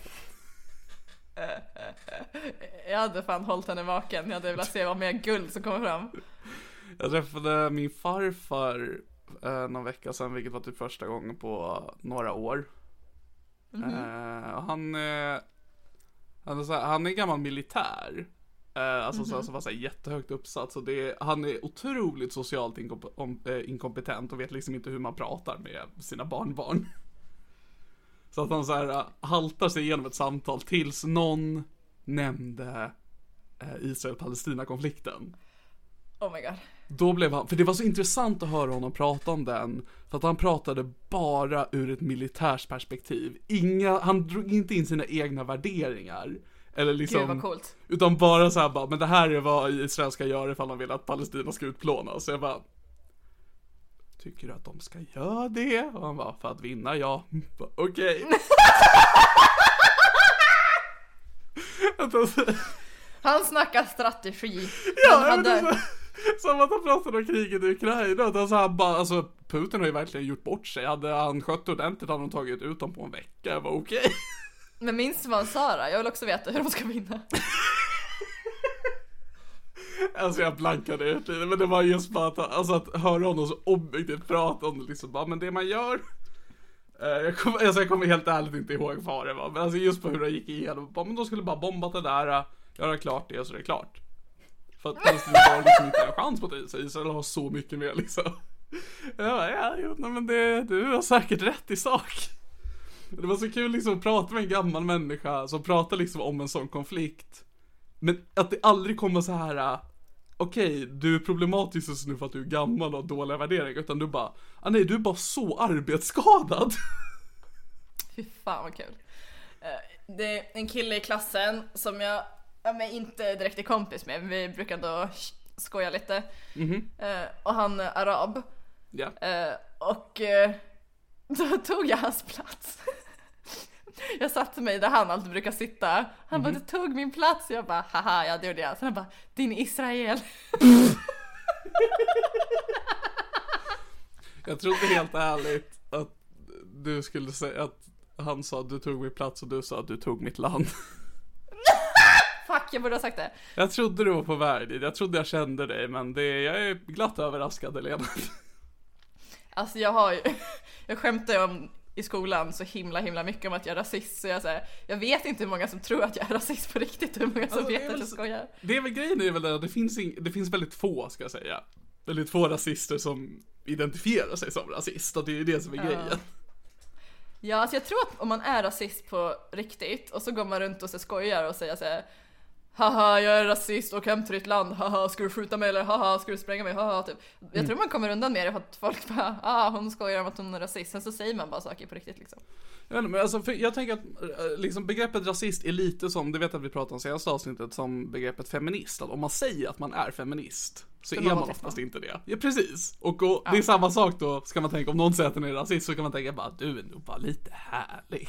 Jag hade fan hållit henne vaken. Jag hade velat se vad mer guld som kommer fram. Jag träffade min farfar eh, någon vecka sedan, vilket var typ första gången på några år. Mm-hmm. eh, Han eh, han, är så här, han är gammal militär. Eh, alltså mm-hmm. så, så var så här jättehögt uppsatt. Så det, han är otroligt socialt inkomp- om, eh, inkompetent och vet liksom inte hur man pratar med sina barnbarn. Så att han så här haltar sig igenom ett samtal tills någon nämnde eh, Israel-Palestina-konflikten. Oh my god. Då blev han, för det var så intressant att höra honom prata om den, för att han pratade bara ur ett militärsperspektiv. Inga, han drog inte in sina egna värderingar. Eller liksom, Gud vad coolt. Utan bara så här bara, men det här är vad Israel ska göra ifall de vill att Palestina ska utplånas. Så jag bara, tycker du att de ska göra det? Och han bara, för att vinna, ja. Okej. Okay. Han snackar strategi. Ja, han hade... så, som att han pratade om kriget i Ukraina. Alltså, han bara, alltså, Putin har ju verkligen gjort bort sig. Hade han skött ordentligt hade han tagit ut dem på en vecka. Jag var okej. Okay. Men minns man Sara? Jag vill också veta hur de ska vinna. Alltså jag blankade ut lite, men det var just bara att, alltså att höra honom så objektivt prata om det liksom, bara, men det man gör eh, jag, kommer, alltså jag kommer helt ärligt inte ihåg vad det var, men alltså just på hur det gick igenom, bara, men då skulle bara bomba det där, göra klart det och så är det klart. För att Palestina har liksom inte en chans mot Israel, Israel har så mycket mer liksom. Ja, ja, ja men det, du har säkert rätt i sak. Det var så kul liksom att prata med en gammal människa som pratar liksom om en sån konflikt. Men att det aldrig kommer så här, okej, okay, du är problematisk just nu för att du är gammal och dåliga värderingar, utan du bara, ah, nej, du är bara så arbetsskadad. Fy fan vad kul. Det är en kille i klassen som jag, ja, men inte direkt är kompis med, men vi brukar ändå skoja lite. Mm-hmm. Och han är arab. Ja. Och då tog jag hans plats. Jag satte mig där han alltid brukar sitta. Han mm-hmm. bara, du tog min plats. Jag bara, haha, ja det gjorde jag. Sen han bara, din Israel. Jag trodde helt ärligt att du skulle säga att han sa att du tog min plats och du sa att du tog mitt land. Fuck, jag borde ha sagt det. Jag trodde du var på väg dit. Jag trodde jag kände dig, men det, jag är glatt överraskad, Helena. Alltså jag har ju, jag skämtar ju om i skolan så himla himla mycket om att jag är rasist, så jag säger, jag vet inte hur många som tror att jag är rasist på riktigt, hur många som alltså, vet att jag skojar. Det är väl grejen är väl att det finns, ing, det finns väldigt få, ska jag säga. Väldigt få rasister som identifierar sig som rasist, och det är ju det som är uh. grejen. Ja, alltså jag tror att om man är rasist på riktigt och så går man runt och så skojar och säger så här: haha, jag är rasist och hem till ditt land, haha, ska du skjuta mig eller haha, ska du spränga mig, haha, typ. Jag mm. tror man kommer undan med det för att folk bara, ah, hon skojar om att hon är rasist. Sen så säger man bara saker på riktigt liksom. Ja, men alltså, för jag tänker att liksom, begreppet rasist är lite som, det vet att vi pratade om senaste avsnittet, som begreppet feminist. Att om man säger att man är feminist så är man oftast inte det. Ja, precis. Och, och ja. Det är samma sak då, ska man tänka, om någon säger att den är rasist så kan man tänka bara, du är nog bara lite härlig.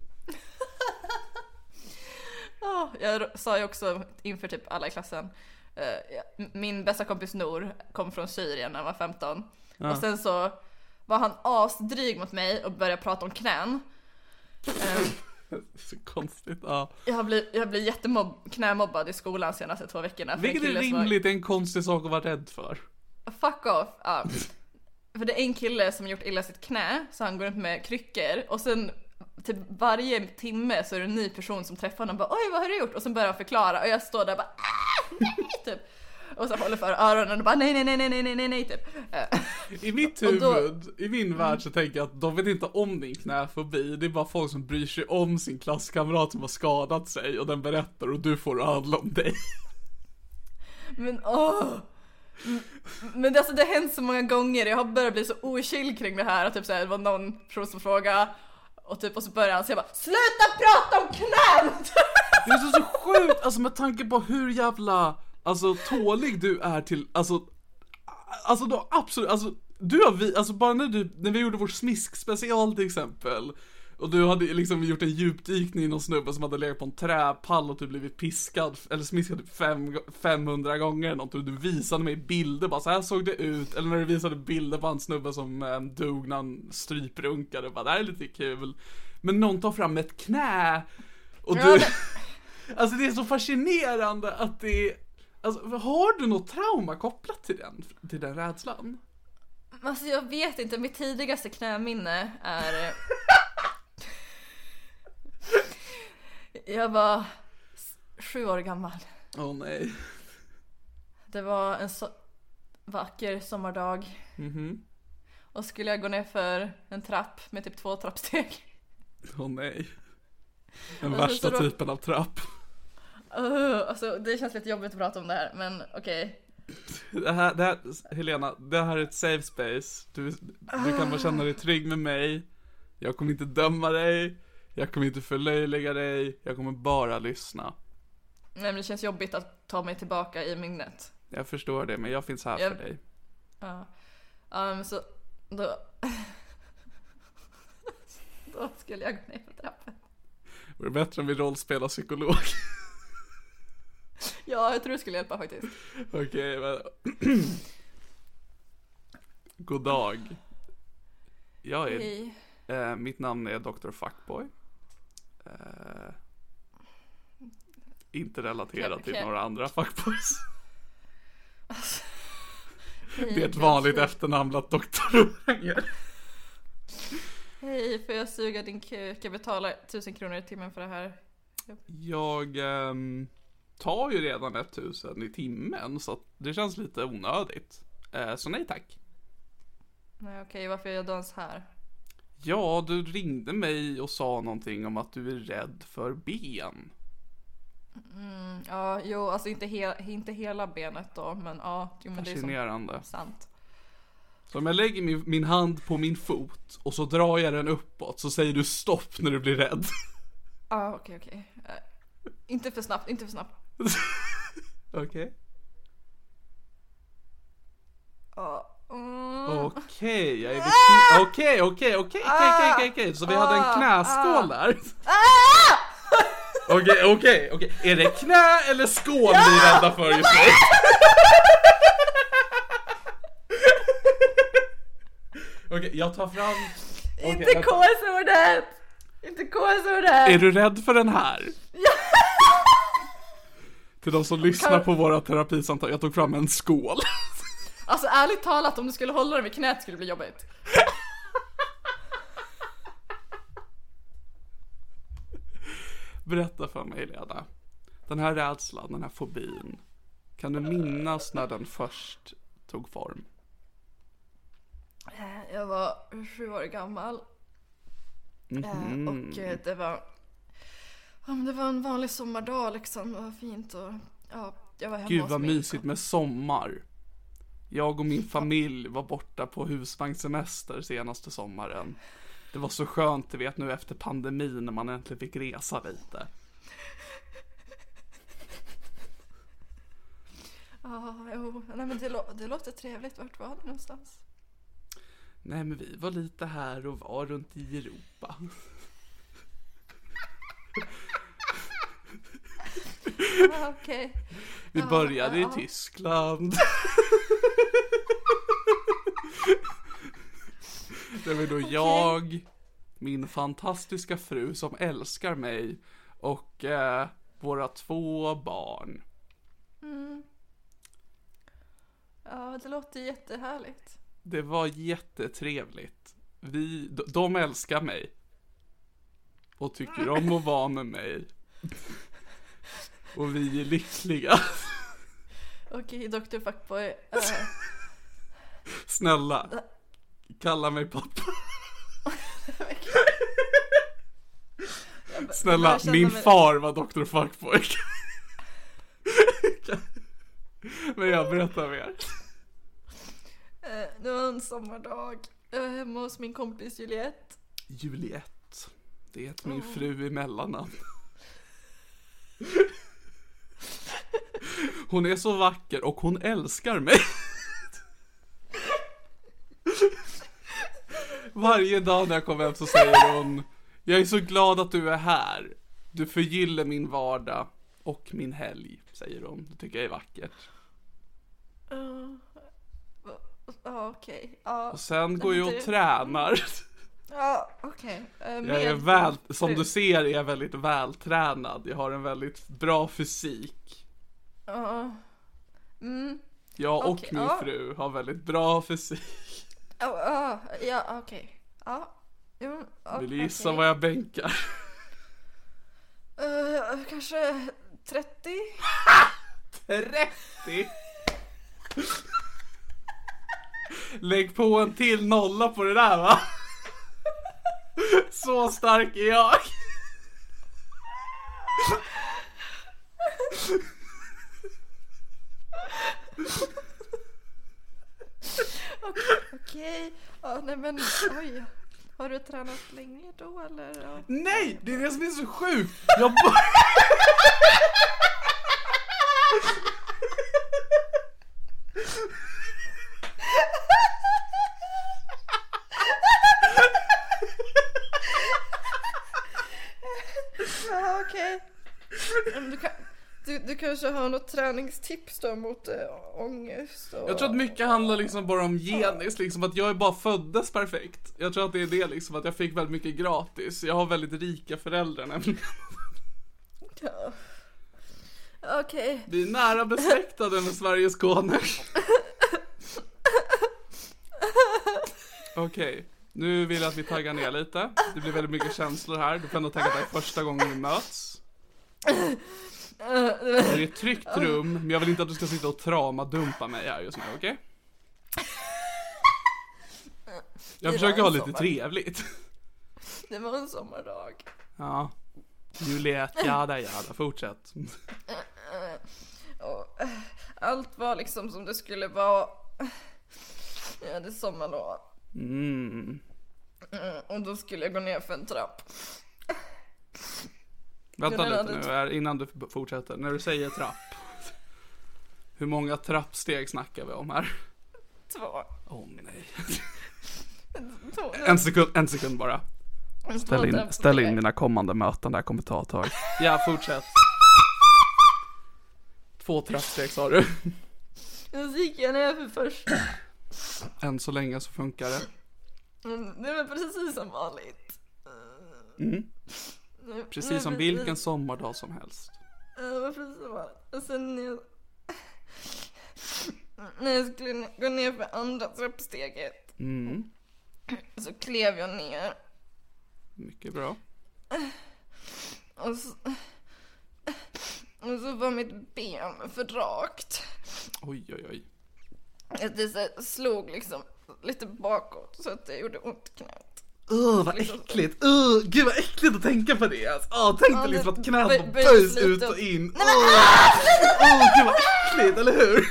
Oh, jag sa ju också inför typ alla i klassen, uh, min bästa kompis Nor kom från Syrien när han var femton. Ja. Och sen så var han asdryg mot mig och började prata om knän. uh, Så konstigt, ja. Jag blir, jag blir jättemobb, knämobbad i skolan senaste två veckorna. Vilket är rimligt, var... en konstig sak att vara rädd för. Fuck off, ja. För det är en kille som gjort illa sitt knä, så han går runt med kryckor. Och sen typ varje timme så är det en ny person som träffar honom och bara, oj, vad har du gjort? Och sen börjar han förklara och jag står där och bara, nej, typ. Och så håller för öronen och bara, nej, nej, nej, nej, nej, nej, nej, typ. I mitt huvud, då, i min mm. värld så tänker jag att de vet inte om din knäfobi. Det är bara folk som bryr sig om sin klasskamrat som har skadat sig och den berättar och du får handla om dig. Men åh. Men det, alltså, det har hänt så många gånger. Jag har börjat bli så okyld kring det här. Och typ så här, det var någon person som frågade och typ och så började han säga bara, sluta prata om knän! Det är så, så sjukt, alltså med tanke på hur jävla alltså tålig du är till, alltså alltså då absolut, alltså du har vi, alltså bara när du, när vi gjorde vår smisk-special till exempel, och du hade liksom gjort en djupdykning i någon snubbe som hade legat på en träpall och typ blivit piskad eller smiskad fem, femhundra gånger eller något, och du visade mig bilder, bara så här såg det ut, eller när du visade bilder på en snubbe som eh, dog när han stryprunkade, bara det här är lite kul, men någon tar fram ett knä och du, alltså det är så fascinerande att det, alltså har du något trauma kopplat till den, till den rädslan? Alltså jag vet inte, mitt tidigaste knäminne är jag var sju år gammal. Åh oh, nej. Det var en så vacker sommardag. Mhm. Och skulle jag gå ner för en trapp med typ två trappsteg. Åh oh, nej. Den värsta då... typen av trapp. Uh, alltså, det känns lite jobbigt att prata om det här, men okej. Okay. Det här, det här, Helena, det här är ett safe space. Du, du kan bara känna dig trygg med mig. Jag kommer inte döma dig. Jag kommer inte förlöjliga dig. Jag kommer bara lyssna. Nej, men det känns jobbigt att ta mig tillbaka i minnet. Jag förstår det, men jag finns här jag... för dig. Ja. Um, så då... då skulle jag gå ner för trappen. Var det bättre om vi rollspelar psykolog? Ja, jag tror det skulle hjälpa faktiskt. Okej, okay, men... God dag. Jag är... Hej. Eh, mitt namn är doktor Fuckboy. Eh, inte relaterad okay, till okay. några andra fuckboys. Alltså, det är ett vanligt efternamn bland doktorer. Hej, får jag suga din kuk? Jag betalar tusen kronor i timmen för det här. Jag eh, tar ju redan ett tusen i timmen, så det känns lite onödigt. Eh, så nej tack. Nej, okej, okay, varför är jag dans här? Ja, du ringde mig och sa någonting om att du är rädd för ben. Mm, ja, jo, alltså inte, he- inte hela benet då, men ja. Jo, men fascinerande. Det är sant. Så om jag lägger min, min hand på min fot och så drar jag den uppåt, så säger du stopp när du blir rädd. Ja, okej, okej. Uh, inte för snabbt, inte för snabbt. Okej. Okay. Ja. Mm. Okej, jag är vid... Okej, okej, okej, okej, okej, så vi hade en knäskål där. Okej, okej, okej. Är det knä eller skål vi är rädda för just nu? Okej, jag tar fram... Okay, inte K S-ordet! Inte K S-ordet! Är du rädd för den här? Till de som lyssnar på våra terapisamtal, jag tog fram en skål. Alltså ärligt talat, om du skulle hålla den vid knät skulle det bli jobbigt. Berätta för mig, Lena. Den här rädslan, den här fobin. Kan du minnas när den först tog form? Jag var sju år gammal. Mm-hmm. Och eh, det var ja, men det var en vanlig sommardag liksom. Det var fint och ja, jag var hemma Gud hos vad mig. mysigt med sommar. Jag och min familj var borta på husvagnssemester senaste sommaren. Det var så skönt, du vet, nu efter pandemin när man äntligen fick resa lite. Ja, jo. Nej, men det, lå- det låter trevligt. Vart var det någonstans? Nej, men vi var lite här och var runt i Europa. Ja, okej. Vi Ja, började ja. i Tyskland. Det var då jag, min fantastiska fru som älskar mig och eh, våra två barn. Mm. Ja, det låter jättehärligt. Det var jättetrevligt. Vi, de, de älskar mig. Och tycker om att vara med mig. Och vi är lyckliga. Okej, doktor Fuckboy. Äh, Snälla, kalla mig pappa. Snälla, jag känner min mig- far var doktor Fuckboy. Men jag berättar mer. äh, det var en sommardag. Jag var hemma hos min kompis Juliette. Juliette. Det är min fru i mellannamn. Hon är så vacker och hon älskar mig. Varje dag när jag kommer hem så säger hon: jag är så glad att du är här. Du förgyller min vardag och min helg, säger hon. Det tycker jag är vackert. Uh, Ja, okej. Ja, Och sen går men jag och det- tränar. Ja, okej. Eh, Jag är med- väl, som du ser är jag väldigt vältränad. Jag har en väldigt bra fysik. Ja. Mm. Jag och Okej, min ja. fru har väldigt bra fysik. Ja, ja, ja, okej. Ja. Jo, ja, Vill du gissa okej. vad jag bänkar? Eh, kanske trettio? trettio! Lägg på en till nolla på det där, va? Så stark är jag. Okej. Ja, nej men oj. Har du tränat länge då eller? Ja. Nej, det är det som är så sjukt. Jag bara... Ja, okej. Men Du, kan, du, du kanske har något träningstips då mot äh, ångest och... Jag tror att mycket handlar liksom bara om genis, liksom att jag är bara föddes perfekt. Jag tror att det är det liksom, att jag fick väldigt mycket gratis. Jag har väldigt rika föräldrar nämligen. Ja. Okej. Vi är nära besläktade med Sveriges konung. Okej, nu vill jag att vi taggar ner lite. Det blir väldigt mycket känslor här. Du får ändå tänka att det är första gången vi möts. Det är ett tryggt rum, men jag vill inte att du ska sitta och trauma-dumpa mig här just nu, okej? Jag försöker ha lite trevligt. Det var en sommardag. Ja. Juliette, jada jada, fortsätt. Och äh, allt var liksom som det skulle vara. Jag hade sommarlov. Mm. Mm, och då skulle jag gå ner för en trapp. Vänta Men den lite hade nu här, innan du fortsätter. När du säger trapp, hur många trappsteg snackar vi om här? Två. Åh oh, nej. Två. En sekund, en sekund bara. Två Ställ in, trappsteg. ställ in mina kommande möten, där kommer ta ett tag. Ja, fortsätt. Två trappsteg sa du. Och så gick jag ner för första. Än så länge så funkar det. Mm, det var precis som vanligt. Mm. Det- Precis det som var vilken sommardag som helst. Ja, det var precis som vanligt. Och sen när jag... När jag skulle gå ner för andra trappsteget Mm. så klev jag ner. Mycket bra. Och så, och så var mitt ben för rakt. Oj oj oj. Att det så här slog liksom lite bakåt så att det gjorde ont i knät. Uh, vad äckligt. Uh, gud vad äckligt att tänka på det. Alltså. Uh, tänk dig liksom att knät böj- böjs böjs ut lite och upp. in. Nej, men, Uh, uh, gud vad äckligt, eller hur?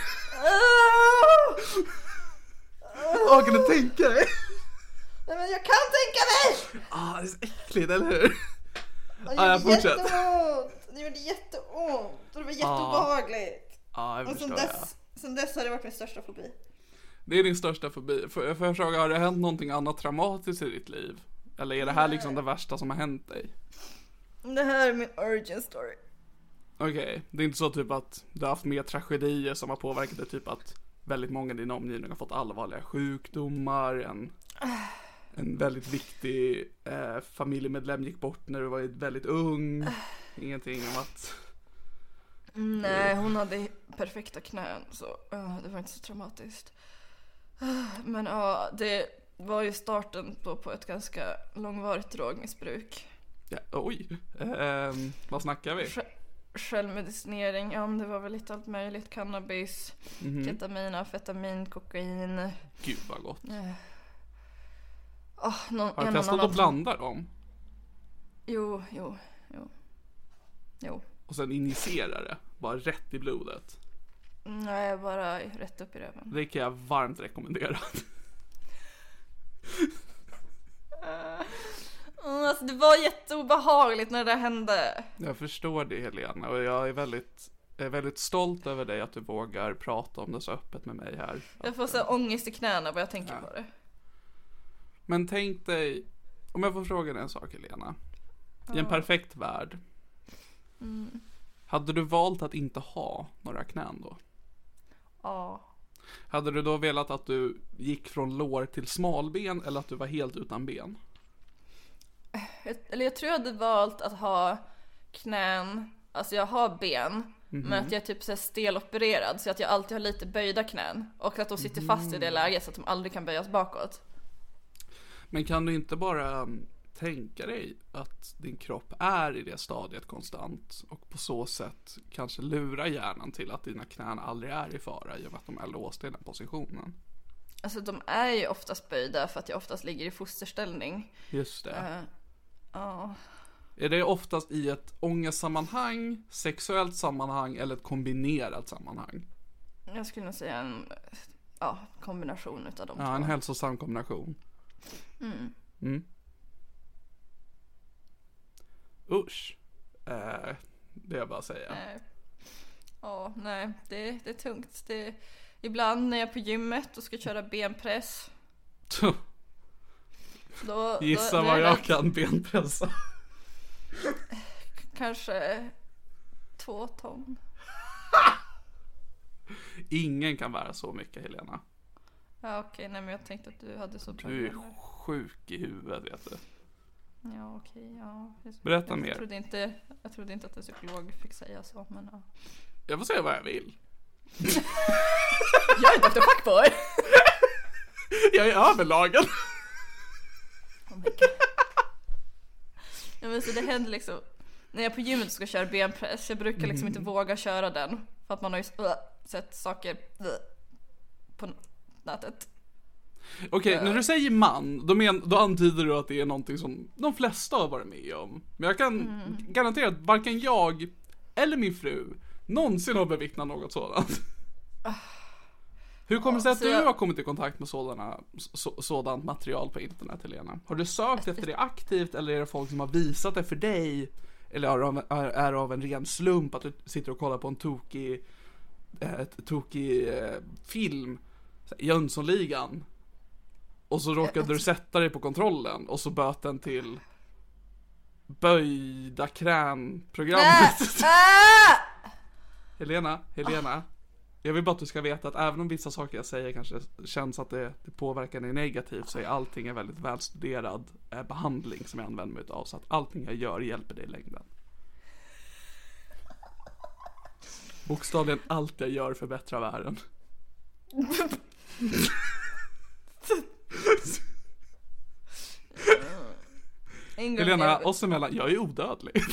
Åh, uh, kan du tänka dig? Nej, men jag kan tänka mig! Ah, det är så äckligt, eller hur? Det Ah, jag fortsätter. jätteont. Det gjorde jätteont. Och det var jätteobehagligt. Ja, jag Och sen förstår. dess, sen dess har det varit min största fobi. Det är din största fobi. Får får jag fråga, har det hänt någonting annat traumatiskt i ditt liv? Eller är det här liksom det värsta som har hänt dig? Det här är min origin story. Okej, okay. Det är inte så typ att du har haft mer tragedier som har påverkat dig, typ att väldigt många i din omgivning har fått allvarliga sjukdomar, en, en väldigt viktig eh, familjemedlem gick bort när du var väldigt ung. Ingenting om att... Nej, hon hade perfekta knän, så uh, det var inte så traumatiskt. Uh, men ja, uh, det var ju starten på, på ett ganska långvarigt drogmissbruk. Ja, oj, eh, vad snackar vi? Sj- självmedicinering, ja men det var väl lite allt möjligt. Cannabis, mm-hmm. ketamin, amfetamin, kokain. Gud vad gott. Uh, oh, någon, Har du testat att blanda dem? Jo, jo, jo. Jo. Och sen injicera det, bara rätt i blodet. Nej, bara rätt upp i röven. Det kan jag varmt rekommendera. Mm, alltså det var jätteobehagligt när det hände. Jag förstår det, Helena, och jag är väldigt, jag är väldigt stolt över dig att du vågar prata om det så öppet med mig här. Jag får så ångest i knäna vad jag tänker ja. på det. Men tänk dig, om jag får fråga dig en sak, Helena. I en perfekt värld, mm. hade du valt att inte ha några knän då? Ja. Hade du då velat att du gick från lår till smalben, eller att du var helt utan ben? Jag, eller jag tror jag hade valt att ha knän. Alltså jag har ben, mm-hmm. men att jag är typ så här stelopererad, så att jag alltid har lite böjda knän. Och att de sitter fast mm. i det läget så att de aldrig kan böjas bakåt. Men kan du inte bara tänka dig att din kropp är i det stadiet konstant, och på så sätt kanske lura hjärnan till att dina knän aldrig är i fara i och med att de är låsta i den positionen? Alltså de är ju oftast böjda för att jag oftast ligger i fosterställning. Just det. Ja. Uh, uh. Är det oftast i ett ångestsammanhang, sexuellt sammanhang eller ett kombinerat sammanhang? Jag skulle nog säga en ja, kombination utav dem. Ja, två. En hälsosam kombination. Mm. Mm. Usch. Eh, det är jag bara att säga. Nej. Ja, nej, det, det är tungt. Det, ibland när jag är på gymmet och ska köra benpress. Då, Gissa då, vad jag rätt. kan benpressa. Kanske två ton. Ingen kan bära så mycket, Helena. Ja, okej, okay, nej men jag tänkte att du hade så bra. Du är sjuk i huvudet, vet du. Ja, okej, okay, ja. Berätta jag mer. Trodde inte, jag trodde inte att en psykolog fick säga så, men ja. Jag får säga vad jag vill. Jag är doktor Fuckboy. Jag är överlagen. Oh my God. Ja, men så det händer liksom när jag är på gymmet ska köra benpress. Jag brukar liksom mm. inte våga köra den för att man har ju uh, sett saker uh, på nätet. Okej, okay, uh. när du säger man, då, men, då antyder du att det är någonting som de flesta har varit med om. Men jag kan mm. garantera att varken jag eller min fru någonsin har bevittnat något sådant. Uh. Hur kommer det sig att du jag... har kommit i kontakt med sådana, så, sådant material på internet, Helena? Har du sökt efter det aktivt, eller är det folk som har visat det för dig? Eller är det av, av en ren slump att du sitter och kollar på en tokig, ett tokig eh, film, Jönssonligan, och så råkade du sätta dig på kontrollen och så böt den till böjda krän-programmet. Helena, Helena. Jag vill bara att du ska veta att även om vissa saker jag säger kanske känns att det, det påverkar dig negativt, så är allting en väldigt välstuderad eh, behandling som jag använder mig av. Så att allting jag gör hjälper dig i längden. Bokstavligen allt jag gör förbättrar världen. Helena, oss emellan, jag är odödlig.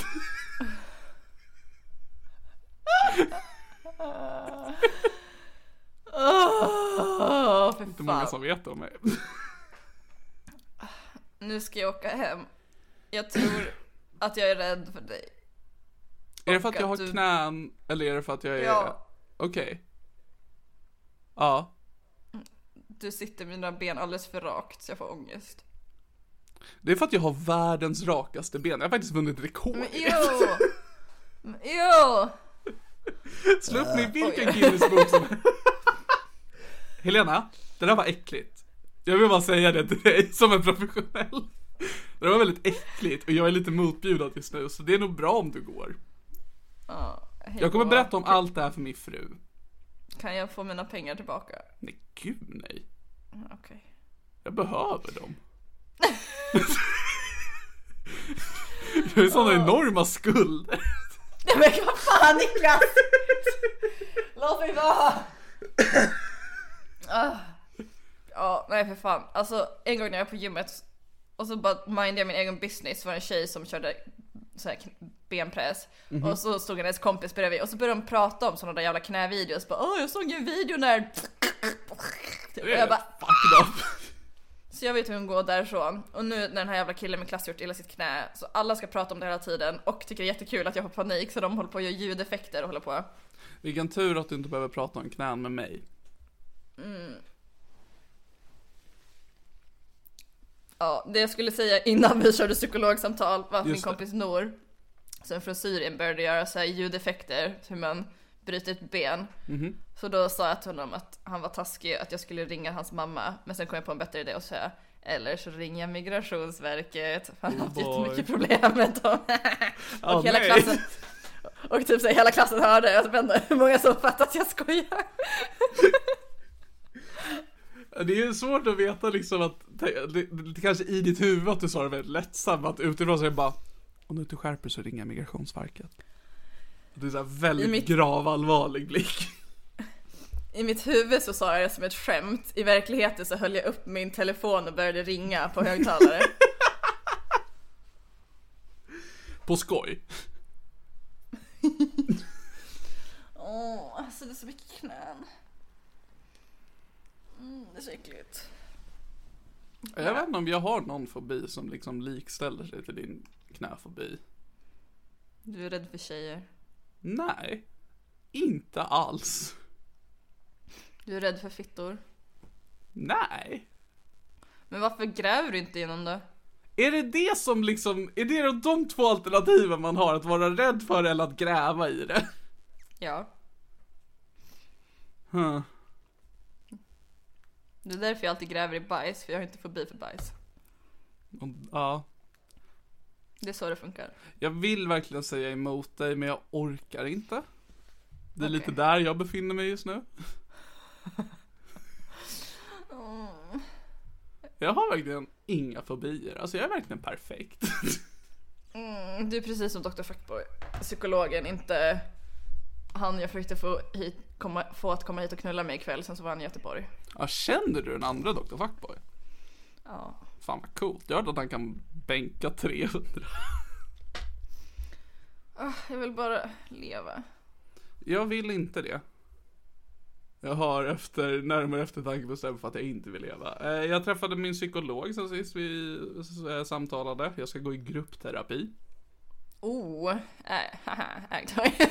Oh, det är inte många som vet om mig. Nu ska jag åka hem. Jag tror att jag är rädd för dig. Är det för att jag har du... knän, eller är det för att jag är... Ja. Okej. Okay. Ja. Du sitter med dina ben alldeles för rakt så jag får ångest. Det är för att jag har världens rakaste ben. Jag har faktiskt vunnit rekord. Men jo! Men, jo! Slå upp mig vilken Guinness bok som Helena, det där var äckligt. Jag vill bara säga det till dig som en professionell. Det var väldigt äckligt och jag är lite motbjudad just nu, så det är nog bra om du går. Ja, jag kommer berätta om allt det här för min fru. Kan jag få mina pengar tillbaka? Nej, gud nej. Okej. Okay. Jag behöver dem. Jag har sådana oh. enorma skulder. Men vad fan, Niklas! Låt mig vara! Ja, oh, nej för fan. Alltså, en gång när jag var på gymmet och så bara mindade jag min egen business för en tjej som körde så här benpress. Mm-hmm. Och så stod hennes kompis bredvid och så började de prata om sådana där jävla knävideos. Bara, åh, jag såg en video när... Och jag bara... Fuck up. Så jag vet hur hon går därifrån. Och nu när den här jävla killen med klass gjort illa sitt knä, så alla ska prata om det hela tiden och tycker det är jättekul att jag har panik, så de håller på att göra ljudeffekter och håller på. Vilken tur att du inte behöver prata om knän med mig. Mm. Ja, det jag skulle säga innan vi körde psykologsamtal var att Just min kompis det. Nor, som från Syrien, började göra så här ljudeffekter hur man bryter ett ben. Mm-hmm. Så då sa jag till honom att han var taskig, att jag skulle ringa hans mamma. Men sen kom jag på en bättre idé och säga, eller så ringer jag Migrationsverket. Han har haft jättemycket problem med dem. Och oh, hela nej. klassen Och typ så hela klassen hörde. Jag vet inte hur många som fattar att jag skojar. Det är svårt att veta liksom att det, det, det kanske i ditt huvud att du sa det väldigt lättsamt, att utifrån så är det bara, om du inte skärper så ringer Migrationsverket. Det är så här väldigt mitt, grav allvarlig blick. I mitt huvud så sa jag det som ett skämt. I verkligheten så höll jag upp min telefon och började ringa på högtalare. På skoj. Åh, oh, alltså det är så mycket knän. Mm, det är så äckligt. Jag ja. vet inte om jag har någon fobi som liksom likställer sig till din knäfobi. Du är rädd för tjejer? Nej, inte alls. Du är rädd för fittor? Nej. Men varför gräver du inte igenom det? Är det det som liksom, är det de två alternativen man har, att vara rädd för eller att gräva i det? Ja. Huh. Det är därför jag alltid gräver i bajs, för jag har inte fobi för bajs. Ja. Det är så det funkar. Jag vill verkligen säga emot dig, men jag orkar inte. Det är okay. Lite där jag befinner mig just nu. mm. Jag har verkligen inga fobier. Alltså jag är verkligen perfekt. mm, du är precis som doktor Fuckboy. Psykologen, inte han jag försökte få, hit, komma, få att komma hit och knulla mig ikväll. Sen så var han i Göteborg. Ja, kände du den andra doktor Fuckboy? Ja. Fan vad coolt. Jag hörde att han kan bänka trehundra. oh, Jag vill bara leva. Jag vill inte det. Jag har efter närmare eftertanke bestämt för att jag inte vill leva. Jag träffade min psykolog sen sist vi samtalade. Jag ska gå i gruppterapi. Oh, äh,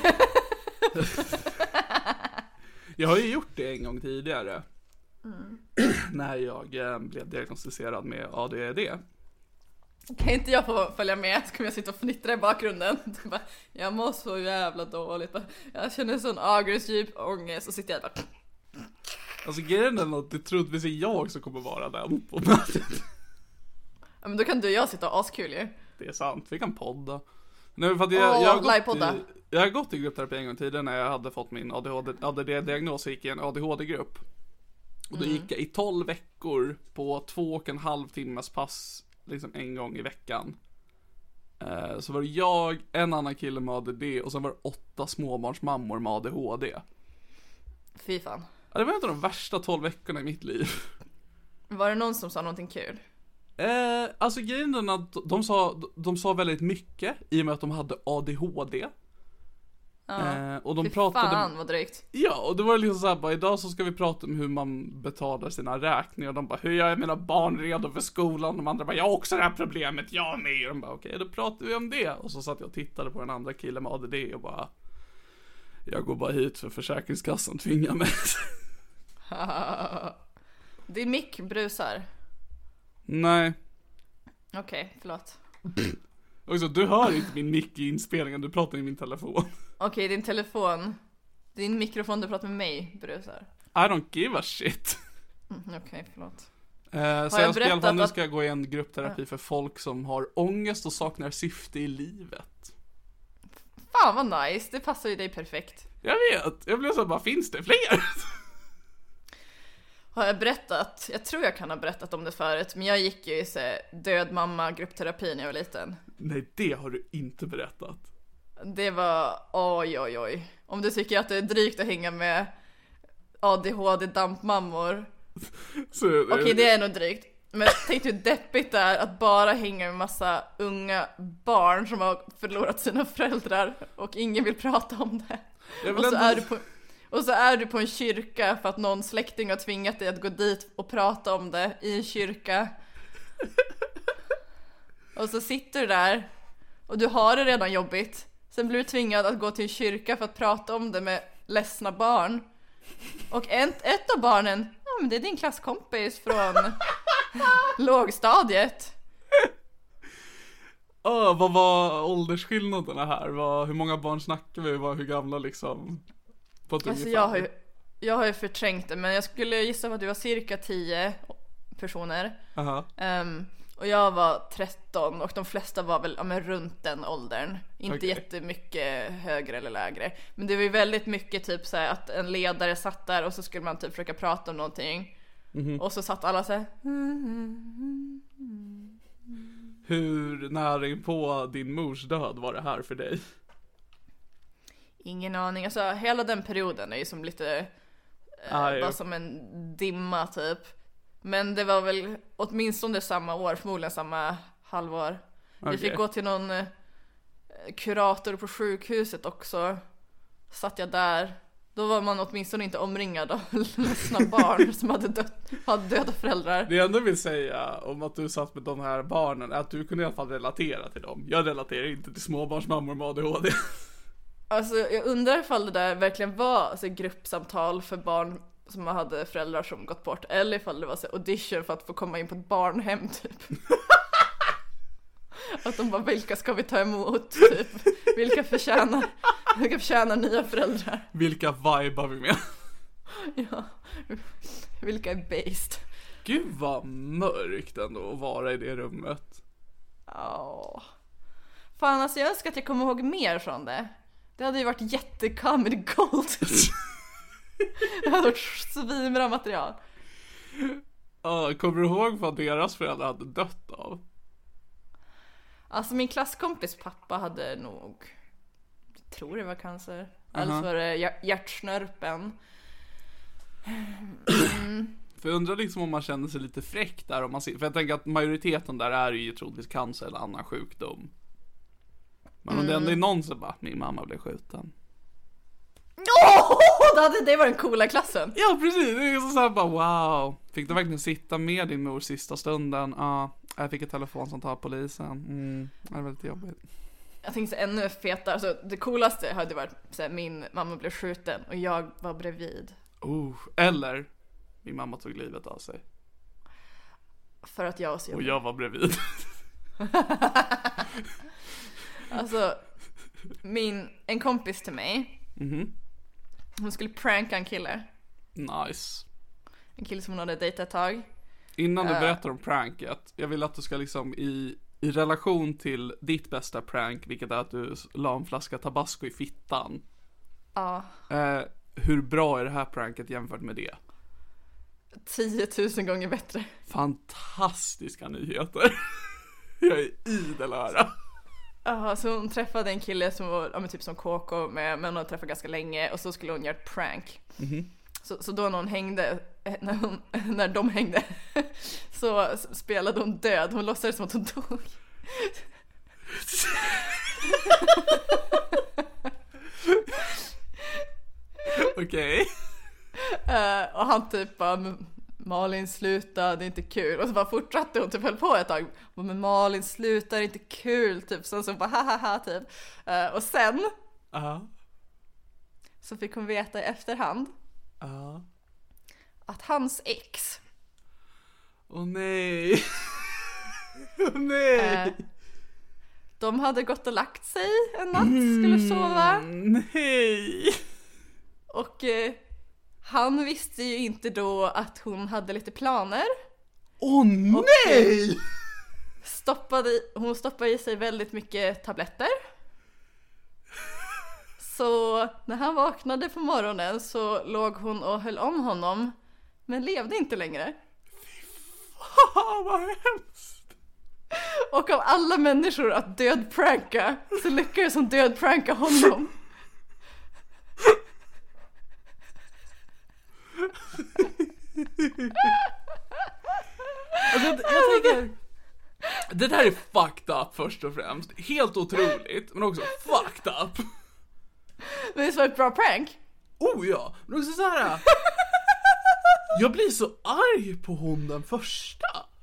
jag har ju gjort det en gång tidigare. Mm. När jag eh, blev diagnostiserad med A D H D. Kan inte jag få följa med, så kommer jag sitta och fnittra i bakgrunden. Jag mår så jävla dåligt. Jag känner sån aggressiv ångest och sitter jag bara... Alltså grejen är att det troligtvis är jag som kommer vara den på mötet. Ja, men då kan du och jag sitta och askul ju. Det är sant, vi kan podda. Nej, för att jag, oh, jag, har gått i, jag har gått i gruppterapi en gång tidigare när jag hade fått min A D H D-diagnos och gick i en A D H D-grupp. Och då mm. gick jag i tolv veckor på två och en halv timmas pass liksom en gång i veckan. Eh, så var det jag, en annan kille med A D D och sen var det åtta småbarnsmammor med A D H D. Fy fan. Ja, det var en av de värsta tolv veckorna i mitt liv. Var det någon som sa någonting kul? Eh, alltså grejen är att de sa, de sa väldigt mycket i och med att de hade A D H D. Ja. Eh, och de Fy pratade... fan vad drygt. Ja, och det var liksom såhär, bara idag så ska vi prata om hur man betalar sina räkningar. Och de bara, hur gör jag mina barn redo för skolan? De andra bara, jag har också det här problemet, jag med. Och de bara, okej, okay, då pratar vi om det. Och så satt jag och tittade på den andra killen med A D D och bara, jag går bara hit för Försäkringskassan tvingar mig. Din mick brusar. Nej. Okej, okay, förlåt. Också, du hör inte min mick i inspelningen, du pratar i min telefon. Okej, okay, din telefon. Din mikrofon du pratar med mig brusar. I don't give a shit. Mm, Okej, okay, förlåt. Eh, så jag, jag ska i alla fall, nu att... ska jag gå i en gruppterapi för folk som har ångest och saknar syfte i livet. Fan vad nice, det passar ju dig perfekt. Jag vet, jag blev så bara, finns det fler? Har jag berättat, jag tror jag kan ha berättat om det förut, men jag gick ju i så död mamma gruppterapi när jag var liten. Nej, det har du inte berättat. Det var, oj oj oj. Om du tycker att det är drygt att hänga med A D H D-dampmammor. Okej, okay, det är nog drygt. Men tänk hur deppigt det är att bara hänga med massa unga barn som har förlorat sina föräldrar och ingen vill prata om det. Och så, är du på, och så är du på en kyrka för att någon släkting har tvingat dig att gå dit och prata om det i en kyrka. Och så sitter du där och du har det redan jobbigt. Sen blir du tvingad att gå till en kyrka för att prata om det med ledsna barn. Och ett, ett av barnen, ja men det är din klasskompis från lågstadiet. Oh, vad var åldersskillnaderna här? Vad, hur många barn snackar vi? Vad, hur gamla liksom? På alltså jag har, ju, jag har ju förträngt det, men jag skulle gissa på att det var cirka tio personer. Uh-huh. Um, och jag var tretton och de flesta var väl ja, men runt den åldern. Inte okay. jättemycket högre eller lägre. Men det var ju väldigt mycket typ så här, att en ledare satt där och så skulle man typ försöka prata om någonting. Mm-hmm. Och så satt alla så här. Hur nära in på din mors död var det här för dig? Ingen aning. Alltså hela den perioden är ju som lite ah, eh, bara som en dimma typ. Men det var väl åtminstone samma år, förmodligen samma halvår. Okay. Vi fick gå till någon eh, kurator på sjukhuset också. Satt jag där. Då var man åtminstone inte omringad av ledsna barn som hade, dött, hade döda föräldrar. Det jag ändå vill säga om att du satt med de här barnen är att du kunde i alla fall relatera till dem. Jag relaterar inte till småbarnsmammor med A D H D. Alltså jag undrar ifall det där verkligen var alltså, gruppsamtal för barn som hade föräldrar som gått bort. Eller ifall det var så, audition för att få komma in på ett barnhem typ. Att de bara, vilka ska vi ta emot typ? Vilka förtjänar, vilka förtjänar nya föräldrar? Vilka vibar vi med? Ja, vilka är based? Gud vad mörkt ändå att vara i det rummet. Ja. Fan alltså jag önskar att jag kommer ihåg mer från det. Det hade ju varit jätte-comedy gold. Det hade varit svinbra material. Ja, kommer du ihåg vad deras föräldrar hade dött av? Alltså min klasskompis pappa hade nog, jag tror det var cancer. Uh-huh. Alltså var det hjärtsnörpen. Mm. För jag undrar liksom om man känner sig lite fräck där om man ser, för jag tänker att majoriteten där är ju troligtvis cancer eller annan sjukdom. Men om mm. det ändå är någon som bara, min mamma blev skjuten. Åh, oh, det var den coola klassen. Ja, precis. Det är så här bara, wow. Fick du verkligen sitta med din mor sista stunden? Ja, ah, jag fick ett telefon som tar polisen. Mm, det var väldigt jobbigt. Jag tänkte ännu fetare. Alltså, det coolaste hade varit så min mamma blev skjuten och jag var bredvid. Oh, eller min mamma tog livet av sig. För att jag var så jobbig. Och jag var bredvid. Alltså, min, en kompis till mig. Mm-hmm. Hon skulle pranka en kille. Nice. En kille som hon hade dejtat ett tag. Innan du uh. berättar om pranket, jag vill att du ska liksom i, i relation till ditt bästa prank, vilket är att du la en flaska tabasco i fittan. Ja. Uh. Uh, hur bra är det här pranket jämfört med det? tiotusen gånger bättre. Fantastiska nyheter. Jag är idel höra. Ja, så hon träffade en kille som var ja, men typ som K K med, men hon träffade ganska länge och så skulle hon göra ett prank. Mm-hmm. Så, så då när hon hängde, när, hon, när de hängde, så spelade hon död. Hon låtsades som att hon dog. Okej. Uh, och han typ bara, Malin sluta, det är inte kul. Och så bara fortsatte hon typ höll på ett tag. Men Malin sluta, det är inte kul. Typ så, så bara hahaha typ. Uh, och sen uh. så fick hon veta i efterhand uh. att hans ex. Åh oh, nej. Åh oh, nej. Uh, de hade gått och lagt sig en natt, skulle sova. Mm, nej. Och uh, han visste ju inte då att hon hade lite planer. Åh oh, nej! Och stoppade, hon stoppade i sig väldigt mycket tabletter. Så när han vaknade på morgonen så låg hon och höll om honom. Men levde inte längre. Fy fan vad hemskt. Och av alla människor att dödpranka så lyckades hon dödpranka honom. Alltså, jag, jag tänker, det där är fucked up först och främst. Helt otroligt, men också fucked up. Men det var ett bra prank. Oh ja, men också så här. Jag blir så arg på hon den första.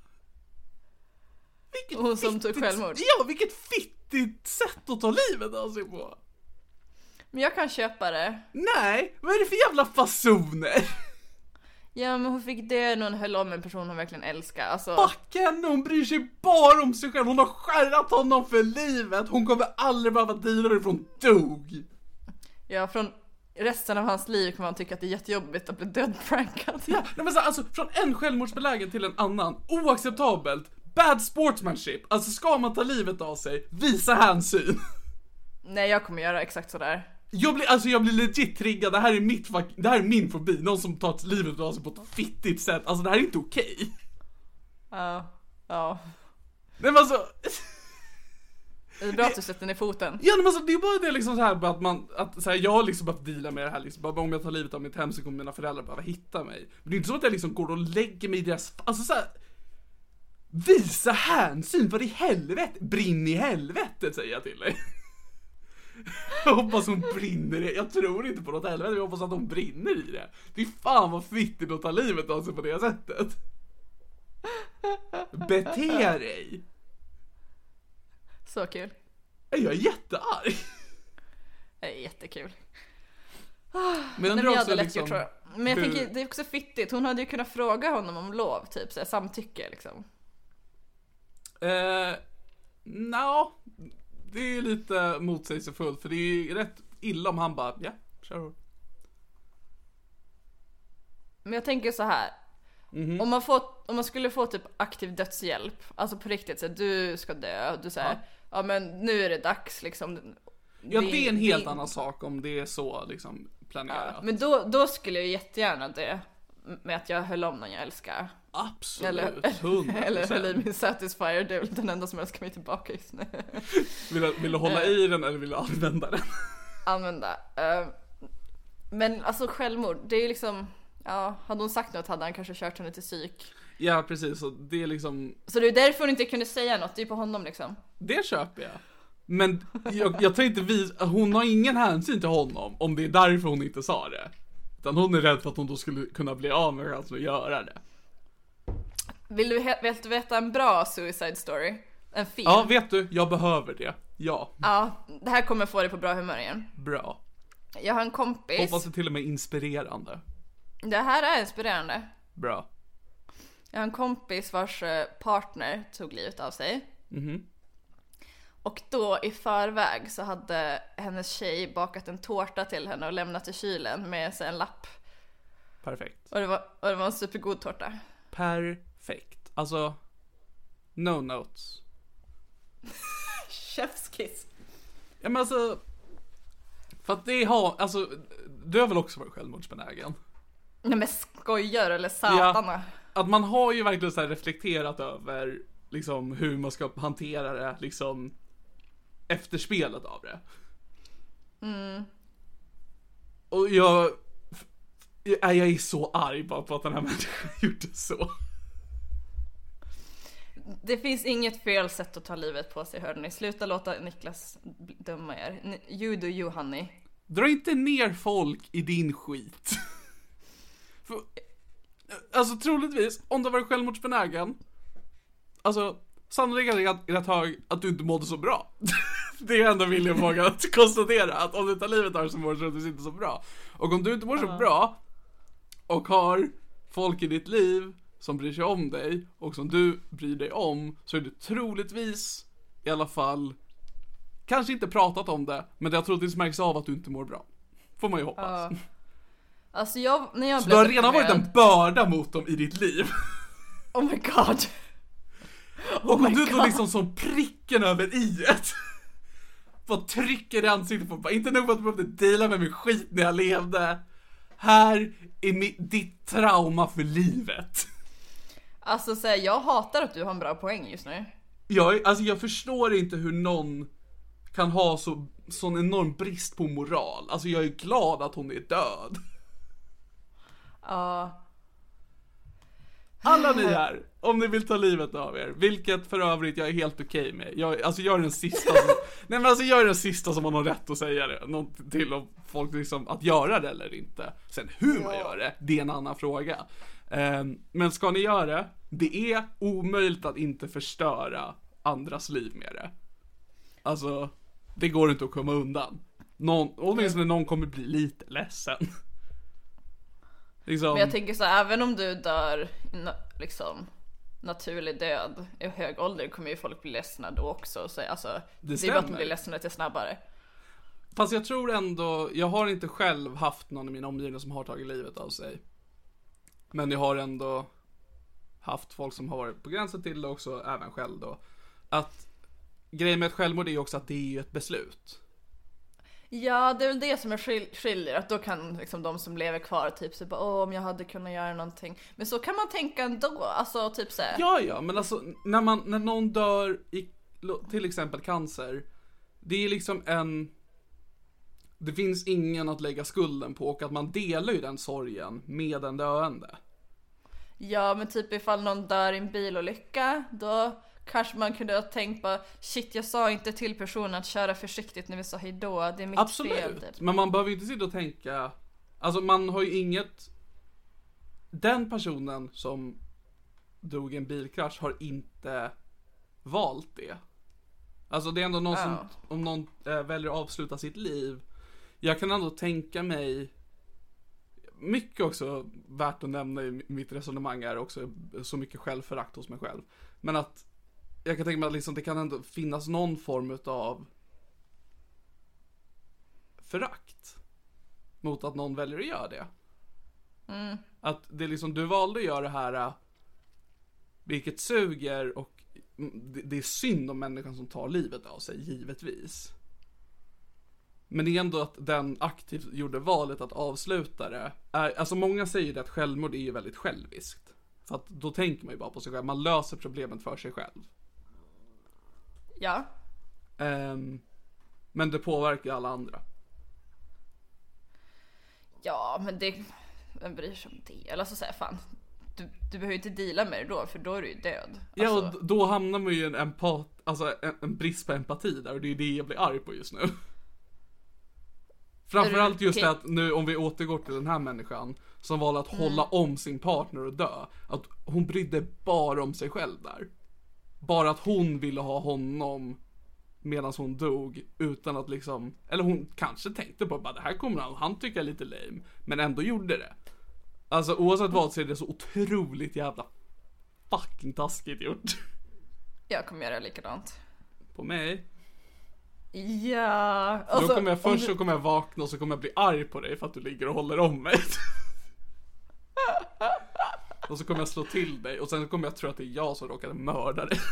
Vilket hon som fittigt, tog självmord. Ja, vilket fittigt sätt att ta livet av sig på. Men jag kan köpa det. Nej, vad är det för jävla fasoner? Ja, men hon fick dö när hon höll om en person hon verkligen älskar. Alltså... Fuck henne, hon bryr sig bara om sig själv. Hon har skärrat honom för livet. Hon kommer aldrig behöva dela det från dog. Ja, från resten av hans liv kommer han tycka att det är jättejobbigt att bli dödprankad. Ja, men så, alltså från en självmordsbelägen till en annan. Oacceptabelt. Bad sportsmanship. Alltså ska man ta livet av sig, visa hänsyn. Nej, jag kommer göra exakt sådär. Jag blir, alltså jag blir legit triggad. Det här är mitt fuck, det här är min fobi. Någon som tar livet av sig på ett fittigt sätt. Alltså det här är inte okej. Ja, ja. Nej men alltså. Det är bra att du sätter ner foten. Ja men alltså det är bara det liksom så här att man, att så här, jag har liksom behövt deala med det här liksom. Bara om jag tar livet av mitt hem så kommer mina föräldrar behöva hitta mig. Men det är inte så att jag liksom går och lägger mig i deras, alltså så här, visa hänsyn, för i helvete, brinn i helvetet säger jag till dig. Jag hoppas hon brinner i. Jag tror inte på något helvete. Jag hoppas att hon brinner i det. Det är fan vad fittigt att ta livet av sig på det sättet. Bete dig. Så kul. Jag är jättearg. Det är jättekul. Men, men jag hade lätt liksom, gjort så. Men jag hur... tänker, det är också fittigt. Hon hade ju kunnat fråga honom om lov, typ så här, samtycke liksom. Eh, no, det är lite motsägelsefullt. För det är ju rätt illa om han bara, ja, kör. Men jag tänker så här. Mm-hmm. Om man får, om man skulle få typ aktiv dödshjälp, alltså på riktigt så här, du ska dö, du säger, ja. ja men nu är det dags liksom. Ja, det, det är en helt det, annan sak om det är så liksom planerat. Ja, men då, då skulle jag jättegärna dö med att jag höll om någon jag älskar. Absolut, eller, hundra procent. Eller höll i min Satisfyer, det är väl den enda som älskar mig tillbaka just nu. Vill du, vill du hålla i den eller vill du använda den? Använda. Uh, men alltså självmord, det är ju liksom, ja, hade hon sagt något hade han kanske kört henne till psyk. Ja, precis, så det är liksom... Så det är därför hon inte kunde säga något, det är på honom liksom. Det köper jag. Men jag, jag tänkte visa, hon har ingen hänsyn till honom om det är därför hon inte sa det. Utan hon är rädd för att hon då skulle kunna bli av med chansen att göra det. Vill du, he- vill du veta en bra suicide story? En film? Ja, vet du, jag behöver det. Ja. Ja, det här kommer få dig på bra humör igen. Bra. Jag har en kompis. Hoppas det till och med inspirerande. Det här är inspirerande. Bra. Jag har en kompis vars partner tog livet av sig. Mhm. Och då i förväg så hade hennes tjej bakat en tårta till henne och lämnat i kylen med sig en lapp. Perfekt. Och det var, och det var en supergod tårta. Perfekt. Alltså, no notes. Chefskiss. Ja men alltså, för att det har, alltså, du har väl också varit självmordsbenägen? Nej men skojar eller satana. Ja, att man har ju verkligen så här reflekterat över liksom hur man ska hantera det liksom efterspelet av det. Mm. Och jag jag är så arg bara på att den här människan gjorde så. Det finns inget fel sätt att ta livet på sig, hörde ni. Sluta låta Niklas döma er. You do you, honey. dra inte ner folk i din skit. För, alltså troligtvis, om du var självmordsbenägen, alltså sannolikt är rätt hög att du inte mådde så bra. Det är ändå vill jag våga att konstatera, att om du tar livet av så mår du inte så bra. Och om du inte mår så uh. bra och har folk i ditt liv som bryr sig om dig och som du bryr dig om, så är det troligtvis i alla fall kanske inte pratat om det, men det har troligtvis märks av att du inte mår bra. Får man ju hoppas. Uh. Alltså jag, när jag så du har redan varit en börda mot dem i ditt liv. Oh my god. Oh och om du då liksom som pricken över i-et bara trycker i ansiktet på, bara, inte nog att du behövde dela med min skit när jag levde. Här är mi- ditt trauma för livet. Alltså så här, jag hatar att du har en bra poäng just nu. Jag, alltså jag förstår inte hur någon kan ha så sån enorm brist på moral. Alltså jag är glad att hon är död. Ja. Uh. Alla ni här, om ni vill ta livet av er, vilket för övrigt jag är helt okej okay med. Jag, alltså jag är den sista som, nej men alltså jag är den sista som har någon rätt att säga det, något till om folk liksom att göra det eller inte. Sen hur man gör det, det är en annan fråga. Um, men ska ni göra det, det är omöjligt att inte förstöra andras liv med det. Alltså, det går inte att komma undan. Någon, åtminstone någon kommer bli lite ledsen. Liksom. Men jag tänker så här, även om du dör liksom naturlig död i hög ålder kommer ju folk bli ledsna då också. Så, alltså, det, det är bara att de blir ledsna lite snabbare. Fast jag tror ändå, jag har inte själv haft någon i min omgivning som har tagit livet av sig. Men jag har ändå haft folk som har varit på gränsen till det också, även själv då. Att grejen med ett självmord är också att det är ju ett beslut. Ja, det är väl det som är skil- skiljer. Att då kan liksom de som lever kvar typ så bara, åh, om jag hade kunnat göra någonting. Men så kan man tänka ändå, alltså typ så här. Ja, ja, men alltså när, man, när någon dör i till exempel cancer, det är liksom en, det finns ingen att lägga skulden på, och att man delar ju den sorgen med den döende. Ja, men typ ifall någon dör i en bilolycka, då kanske man kunde ha tänkt på, shit, jag sa inte till personen att köra försiktigt när vi sa hejdå, det är mitt Absolut. fel. Absolut, men man behöver inte sitta och tänka, alltså man har ju inget, den personen som dog i en bilkrasch har inte valt det. Alltså det är ändå någon oh. som, om någon äh, väljer att avsluta sitt liv, jag kan ändå tänka mig, mycket också värt att nämna i mitt resonemang är också så mycket självförakt hos mig själv. Men att jag kan tänka mig att liksom det kan ändå finnas någon form av förakt mot att någon väljer att göra det. Mm. Att det är liksom, du valde att göra det här, vilket suger, och det, det är synd om människan som tar livet av sig, givetvis. Men det är ändå att den aktivt gjorde valet att avsluta det. Är, alltså många säger det att självmord är ju väldigt själviskt. För att då tänker man ju bara på sig själv. Man löser problemet för sig själv. Ja. Um, men det påverkar alla andra. Ja, men det, vem bryr sig om det? Eller så säger fan, du, du behöver ju inte deala med det då, för då är du ju död. Alltså... Ja, och då hamnar man ju i en empat, alltså en, en brist på empati där. Och det är det jag blir arg på just nu. Framförallt just okay. Att nu, om vi återgår till den här människan som valde att mm. hålla om sin partner och dö, att hon brydde bara om sig själv där. Bara att hon ville ha honom medan hon dog, utan att liksom, eller hon kanske tänkte på bara, det här kommer han, han tycker är lite lame, men ändå gjorde det. Alltså oavsett vad så är det så otroligt jävla fucking taskigt gjort. Jag kommer göra likadant. På mig? Ja, alltså, då kommer jag först du... så kommer jag vakna och så kommer jag bli arg på dig för att du ligger och håller om mig. Och så kommer jag slå till dig, och sen kommer jag tro att det är jag som råkade mörda dig.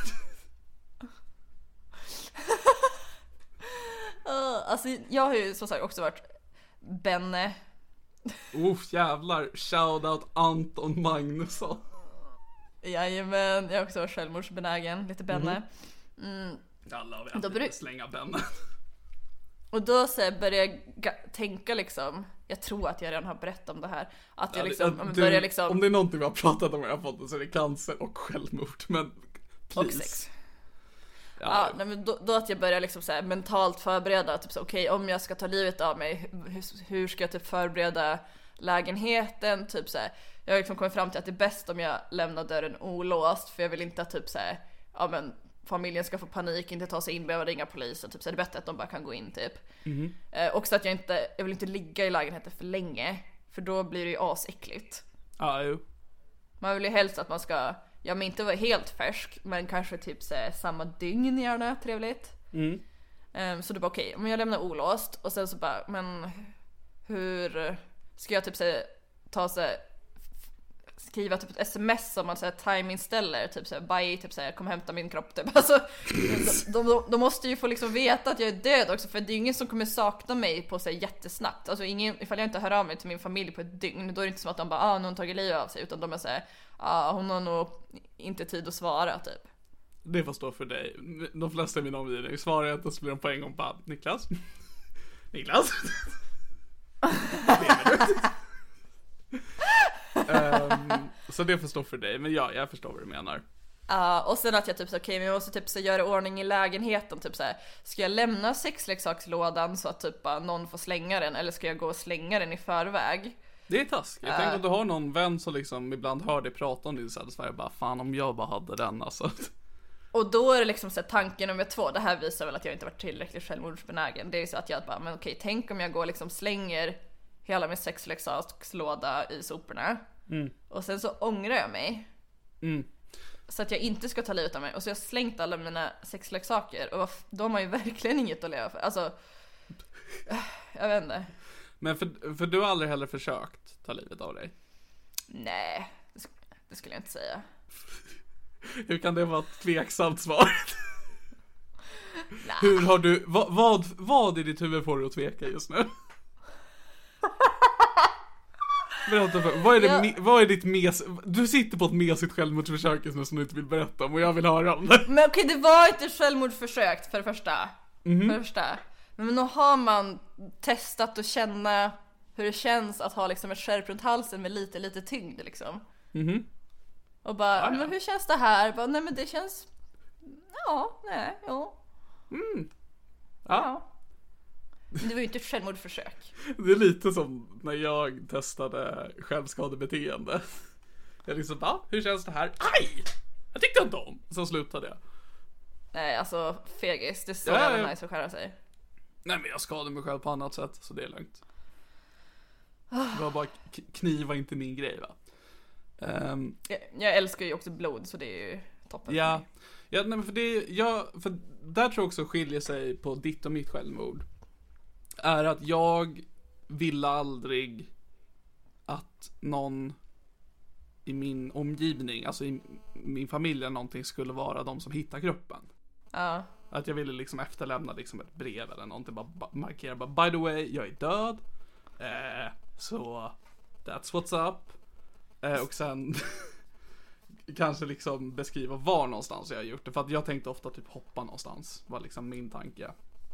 uh, alltså jag har ju som sagt också varit Benne. Uff, jävlar, shoutout Anton Magnusson. Jajamän, jag har också varit självmordsbenägen, lite Benne. Mm. Alla har vi alltid bry- slänga Benne. Och då så börjar jag ga- tänka liksom, jag tror att jag redan har berättat om det här, att jag liksom, ja, du, börjar liksom... om det är någonting vi har pratat om i den här podden så är det cancer och självmord, men please. Och sex. Ja, nej, men då, då att jag börjar liksom så här mentalt förbereda typ så okej, okay, om jag ska ta livet av mig, hur, hur ska jag typ förbereda lägenheten, typ så här. Jag har liksom kommit fram till att det är bäst om jag lämnar dörren olåst, för jag vill inte att typ så här, ja men familjen ska få panik, inte ta sig in, behöva ringa polisen, typ så är det bättre att de bara kan gå in typ. Mm. Eh, också att jag inte, jag vill inte ligga i lägenheten för länge, för då blir det ju asäckligt. Ja, jo. Man vill ju helst att man ska, ja men inte vara helt färsk, men kanske typ så här, samma dygn gärna, trevligt. Mm. Eh, så du bara okej, okay, om jag lämnar olåst och sen så bara, men hur ska jag typ så här, ta så här, skriva typ ett sms som man säger time-inställer, typ såhär, bye, typ såhär, kom hämta min kropp typ. Alltså, de, de, de måste ju få liksom veta att jag är död också, för det är ingen som kommer sakna mig på sig jättesnabbt. Alltså ingen, ifall jag inte hör av mig till min familj på ett dygn, då är det inte som att de bara, ah, någon tagit livet av sig, utan de är såhär, ah, hon har nog inte tid att svara typ. Det får stå för dig. De flesta i min omgivning svarar jag inte, så blir de på en gång bara, Niklas? Niklas? um, så det får stå för dig. Men ja, jag förstår vad du menar. Ja, uh, och sen att jag typ så okej, okay, men jag måste typ så göra ordning i lägenheten, typ så här, ska jag lämna sexleksakslådan så att typ bara någon får slänga den, eller ska jag gå och slänga den i förväg? Det är taskigt. Jag uh, tänker att du har någon vän som liksom ibland hör dig prata om din Satisfyer, bara fan om jag bara hade den alltså. Och då är det liksom så här, tanken nummer två, det här visar väl att jag inte varit tillräckligt självmordsbenägen. Det är så att jag bara, men okej, tänk om jag går och liksom slänger hela min sexleksakslåda i soporna. Mm. Och sen så ångrar jag mig. Mm. Så att jag inte ska ta livet av mig. Och så har jag slängt alla mina sexleksaker. Och då har man ju verkligen inget att leva för. Alltså, jag vet inte. Men för, för du har aldrig heller försökt ta livet av dig? Nej, det skulle jag inte säga. Hur kan det vara ett tveksamt svar? Hur har du, vad, vad, vad i ditt huvud får du att tveka just nu? Vad är, det, ja. vad är ditt mes... Du sitter på ett mesigt självmordsförsök just nu som du inte vill berätta om, och jag vill höra om det. Men okej, det var inte ett självmordsförsök för det första. Mm-hmm. För det första. Men då har man testat att känna hur det känns att ha liksom ett skärp runt halsen med lite, lite tyngd liksom. Mm-hmm. Och bara, ja, ja. Men hur känns det här? Bara, nej men det känns... Ja, nej, jo. Mm. Ja. ja. Det var ju inte ett självmordsförsök. Det är lite som när jag testade självskadebeteende. Jag liksom bara, hur känns det här? Aj! Jag tyckte inte om. Så slutade jag. Nej, alltså fegis. Det är så ja, jävla ja. nice att skära sig. Nej, men jag skadade mig själv på annat sätt, så det är lugnt. Det var bara kniva inte min grej, va? Um, jag, jag älskar ju också blod, så det är ju toppen. Ja, ja nej, men för det jag, för där tror jag också skiljer sig på ditt och mitt självmord. Är att jag ville aldrig att någon i min omgivning, alltså i min familj eller någonting, skulle vara de som hittar kroppen. Ja. Att jag ville liksom efterlämna liksom ett brev eller någonting, bara markera, bara, by the way, jag är död. Eh, så that's what's up. Eh, och sen kanske liksom beskriva var någonstans jag har gjort det. För att jag tänkte ofta typ hoppa någonstans, var liksom min tanke.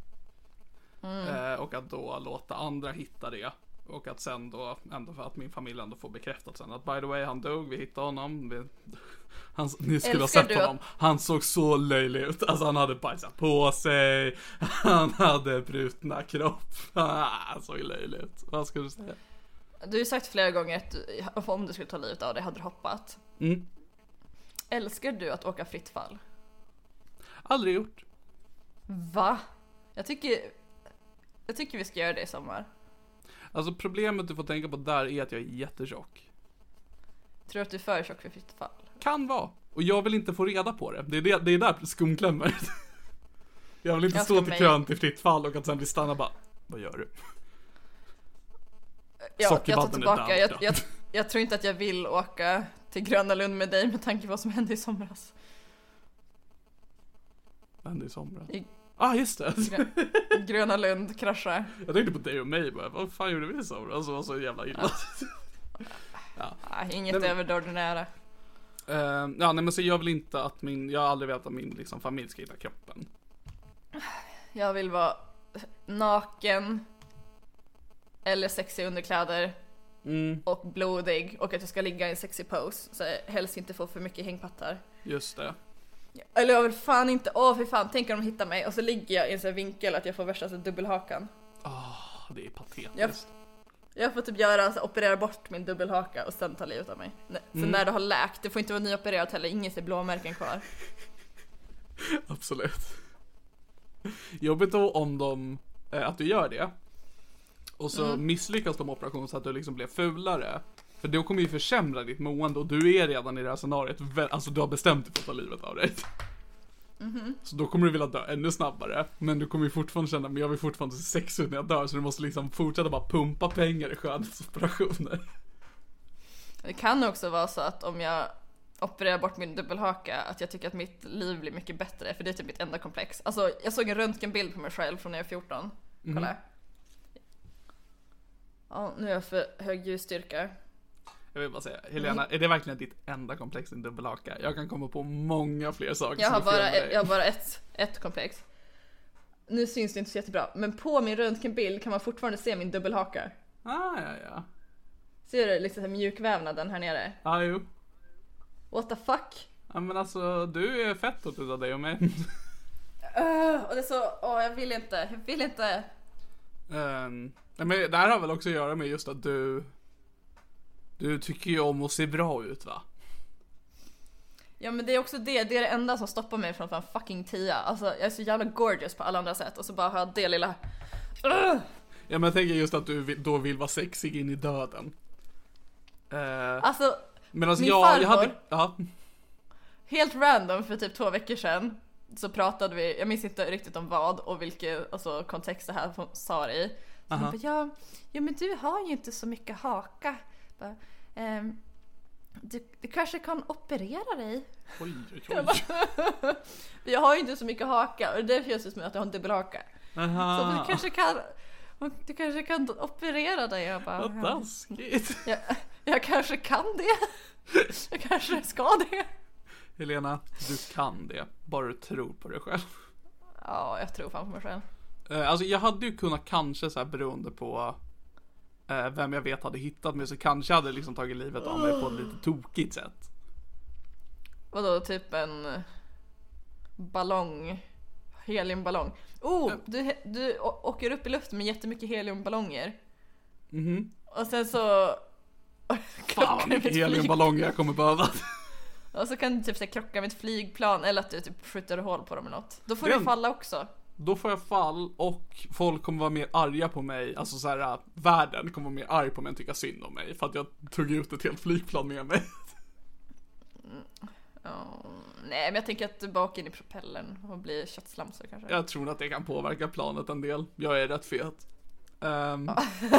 Mm. Eh, och att då låta andra hitta det. Och att sen då, ändå för att min familj ändå får bekräftat sen att by the way, han dog, vi hittade honom. Vi, han, ni skulle Älskar ha sett honom. Att... Han såg så löjlig ut. Alltså han hade bajsat på sig. Han hade brutna kropp. Han såg löjlig ut. Vad ska du säga? Du har ju sagt flera gånger att du, om du skulle ta livet av dig hade du hoppat. Mm. Älskar du att åka fritt fall? Aldrig gjort. Va? Jag tycker Jag tycker vi ska göra det i sommar. Alltså problemet du får tänka på där är att jag är jättetjock. Tror du att du är för tjock för fritt fall? Kan vara. Och jag vill inte få reda på det. Det är, det, det är där skumklämmer. Jag vill inte jag stå till kön till fritt fall och att sen bli stanna bara, vad gör du? Ja, jag tar tillbaka. Jag, jag, jag tror inte att jag vill åka till Gröna Lund med dig med tanke på vad som hände i somras. Vad hände i somras? I... Ah, just det. Grö- Gröna Lund kraschade. Jag tänkte på dig och mig bara, vad fan gjorde vi i somras? Alltså, det var så jävla illa. Ja. Ja, inget över det ordinära. Uh, ja, nej men så jag vill inte att min, jag har aldrig vetat att min liksom, familj ska hitta kroppen. Jag vill vara naken eller sexig underkläder mm. och blodig, och att jag ska ligga i en sexy pose, så helst inte få för mycket hängpattar. Just det. Eller jag vill fan inte, åh för fan, tänk om de hittar mig och så ligger jag i en sån här vinkel att jag får värsta så dubbelhakan. Åh, oh, det är patetiskt. Jag, jag får typ göra, alltså, operera bort min dubbelhaka och sen ta livet av mig. Så mm. när det har läkt, det får inte vara nyopererat heller, ingen ser blåmärken kvar. Absolut. Jobbigt då om de, äh, att du gör det. Och så mm. misslyckas de operationen så att du liksom blir fulare. För då kommer ju försämra ditt mående och du är redan i det här scenariet. Alltså du har bestämt dig för att ta livet av dig. Mm-hmm. Så då kommer du vilja dö ännu snabbare. Men du kommer ju fortfarande känna, men jag vill fortfarande se sex ut när jag dör. Så du måste liksom fortsätta bara pumpa pengar i skönhetsoperationer. Det kan också vara så att om jag opererar bort min dubbelhaka, att jag tycker att mitt liv blir mycket bättre. För det är typ mitt enda komplex. Alltså jag såg en röntgenbild på mig själv från när jag var fjorton. Kolla. Mm. Ja, nu är jag för hög ljusstyrka. Jag vill bara säga, Helena, är det verkligen ditt enda komplex, en dubbelhaka? Jag kan komma på många fler saker. Jag har bara, ett, jag har bara ett, ett komplex. Nu syns det inte så jättebra, men på min röntgenbild kan man fortfarande se min dubbelhaka. Ah, ja, ja. Ser du liksom mjukvävnaden här nere? Ja, ah, jo. What the fuck? Ja, men alltså, du är fett åt utav dig och mig. uh, och det är så, åh, oh, jag vill inte, jag vill inte. Um, men det här har väl också att göra med just att du Du tycker ju om att se bra ut, va? Ja, men det är också det, det är det enda som stoppar mig från fan fucking tia. Alltså jag är så jävla gorgeous på alla andra sätt. Och så bara har jag det lilla uh! Ja, men jag tänker just att du då vill vara sexig in i döden. uh, Alltså men alltså min jag, farmor, jag hade, ja. Helt random för typ två veckor sedan så pratade vi, jag minns inte riktigt om vad och vilken alltså, kontext det här sa det i. Så hon bara, ja, ja men du har ju inte så mycket haka. Bara, ehm, du, du kanske kan operera dig. Oj, oj, oj. Jag, bara, jag har ju inte så mycket haka och det känns som att jag har en dubbelhaka. Aha. Så du kanske kan du kanske kan operera dig. Jag bara, vad taskigt. Jag, jag kanske kan det. Jag kanske ska det. Helena, du kan det. Bara du tror på dig själv. Ja, jag tror fan på mig själv. eh, Alltså jag hade ju kunnat kanske så här beroende på eh, vem jag vet hade hittat mig, så kanske jag hade liksom tagit livet av mig på ett lite tokigt sätt. Vadå, typ en ballong, heliumballong. Oh, du, du åker upp i luften med jättemycket heliumballonger. Mhm. Och sen så fan vad mycket heliumballonger jag kommer behöva. Och så kan du typ så här, krocka med ett flygplan eller att du typ skjuter hål på dem eller något. Då får Den, du falla också. Då får jag fall och folk kommer vara mer arga på mig. Alltså så här, världen kommer vara mer arg på mig än tycka synd om mig. För att jag tog ut ett helt flygplan med mig. Mm. Oh, nej, men jag tänker att du bara åker in i propellern och blir köttslamsor kanske. Jag tror att det kan påverka planet en del. Jag är rätt fet. Um,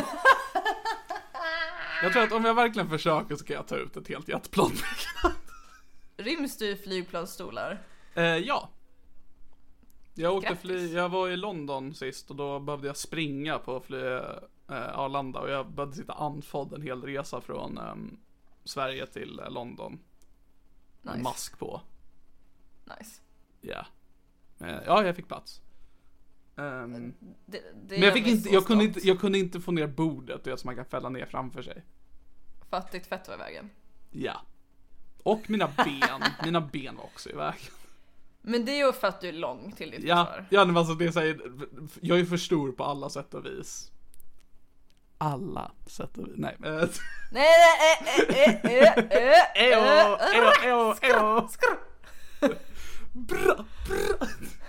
jag tror att om jag verkligen försöker så kan jag ta ut ett helt jetplan. Ryms du i flygplansstolar? Eh, ja. Jag åkte fly, jag var i London sist och då behövde jag springa på fly, eh, Arlanda och jag behövde sitta andfådd en hel resa från eh, Sverige till eh, London. Nice. Med mask på. Nice. Ja. Yeah. Eh, ja, jag fick plats. Um, det, det men jag fick inte jag, kunde inte jag kunde inte få ner bordet och så man kan fälla ner framför sig. För att ditt fett var i vägen. Ja. Och mina ben, mina ben var också i vägen. Men det är ju för att du är lång till ditt ja, försvar. Ja, men alltså det säger, jag är för stor på alla sätt och vis. Alla sätt och vis. Nej. Nej, nej, nej, ejo, ejo, ejo, ejo. Bra, bra.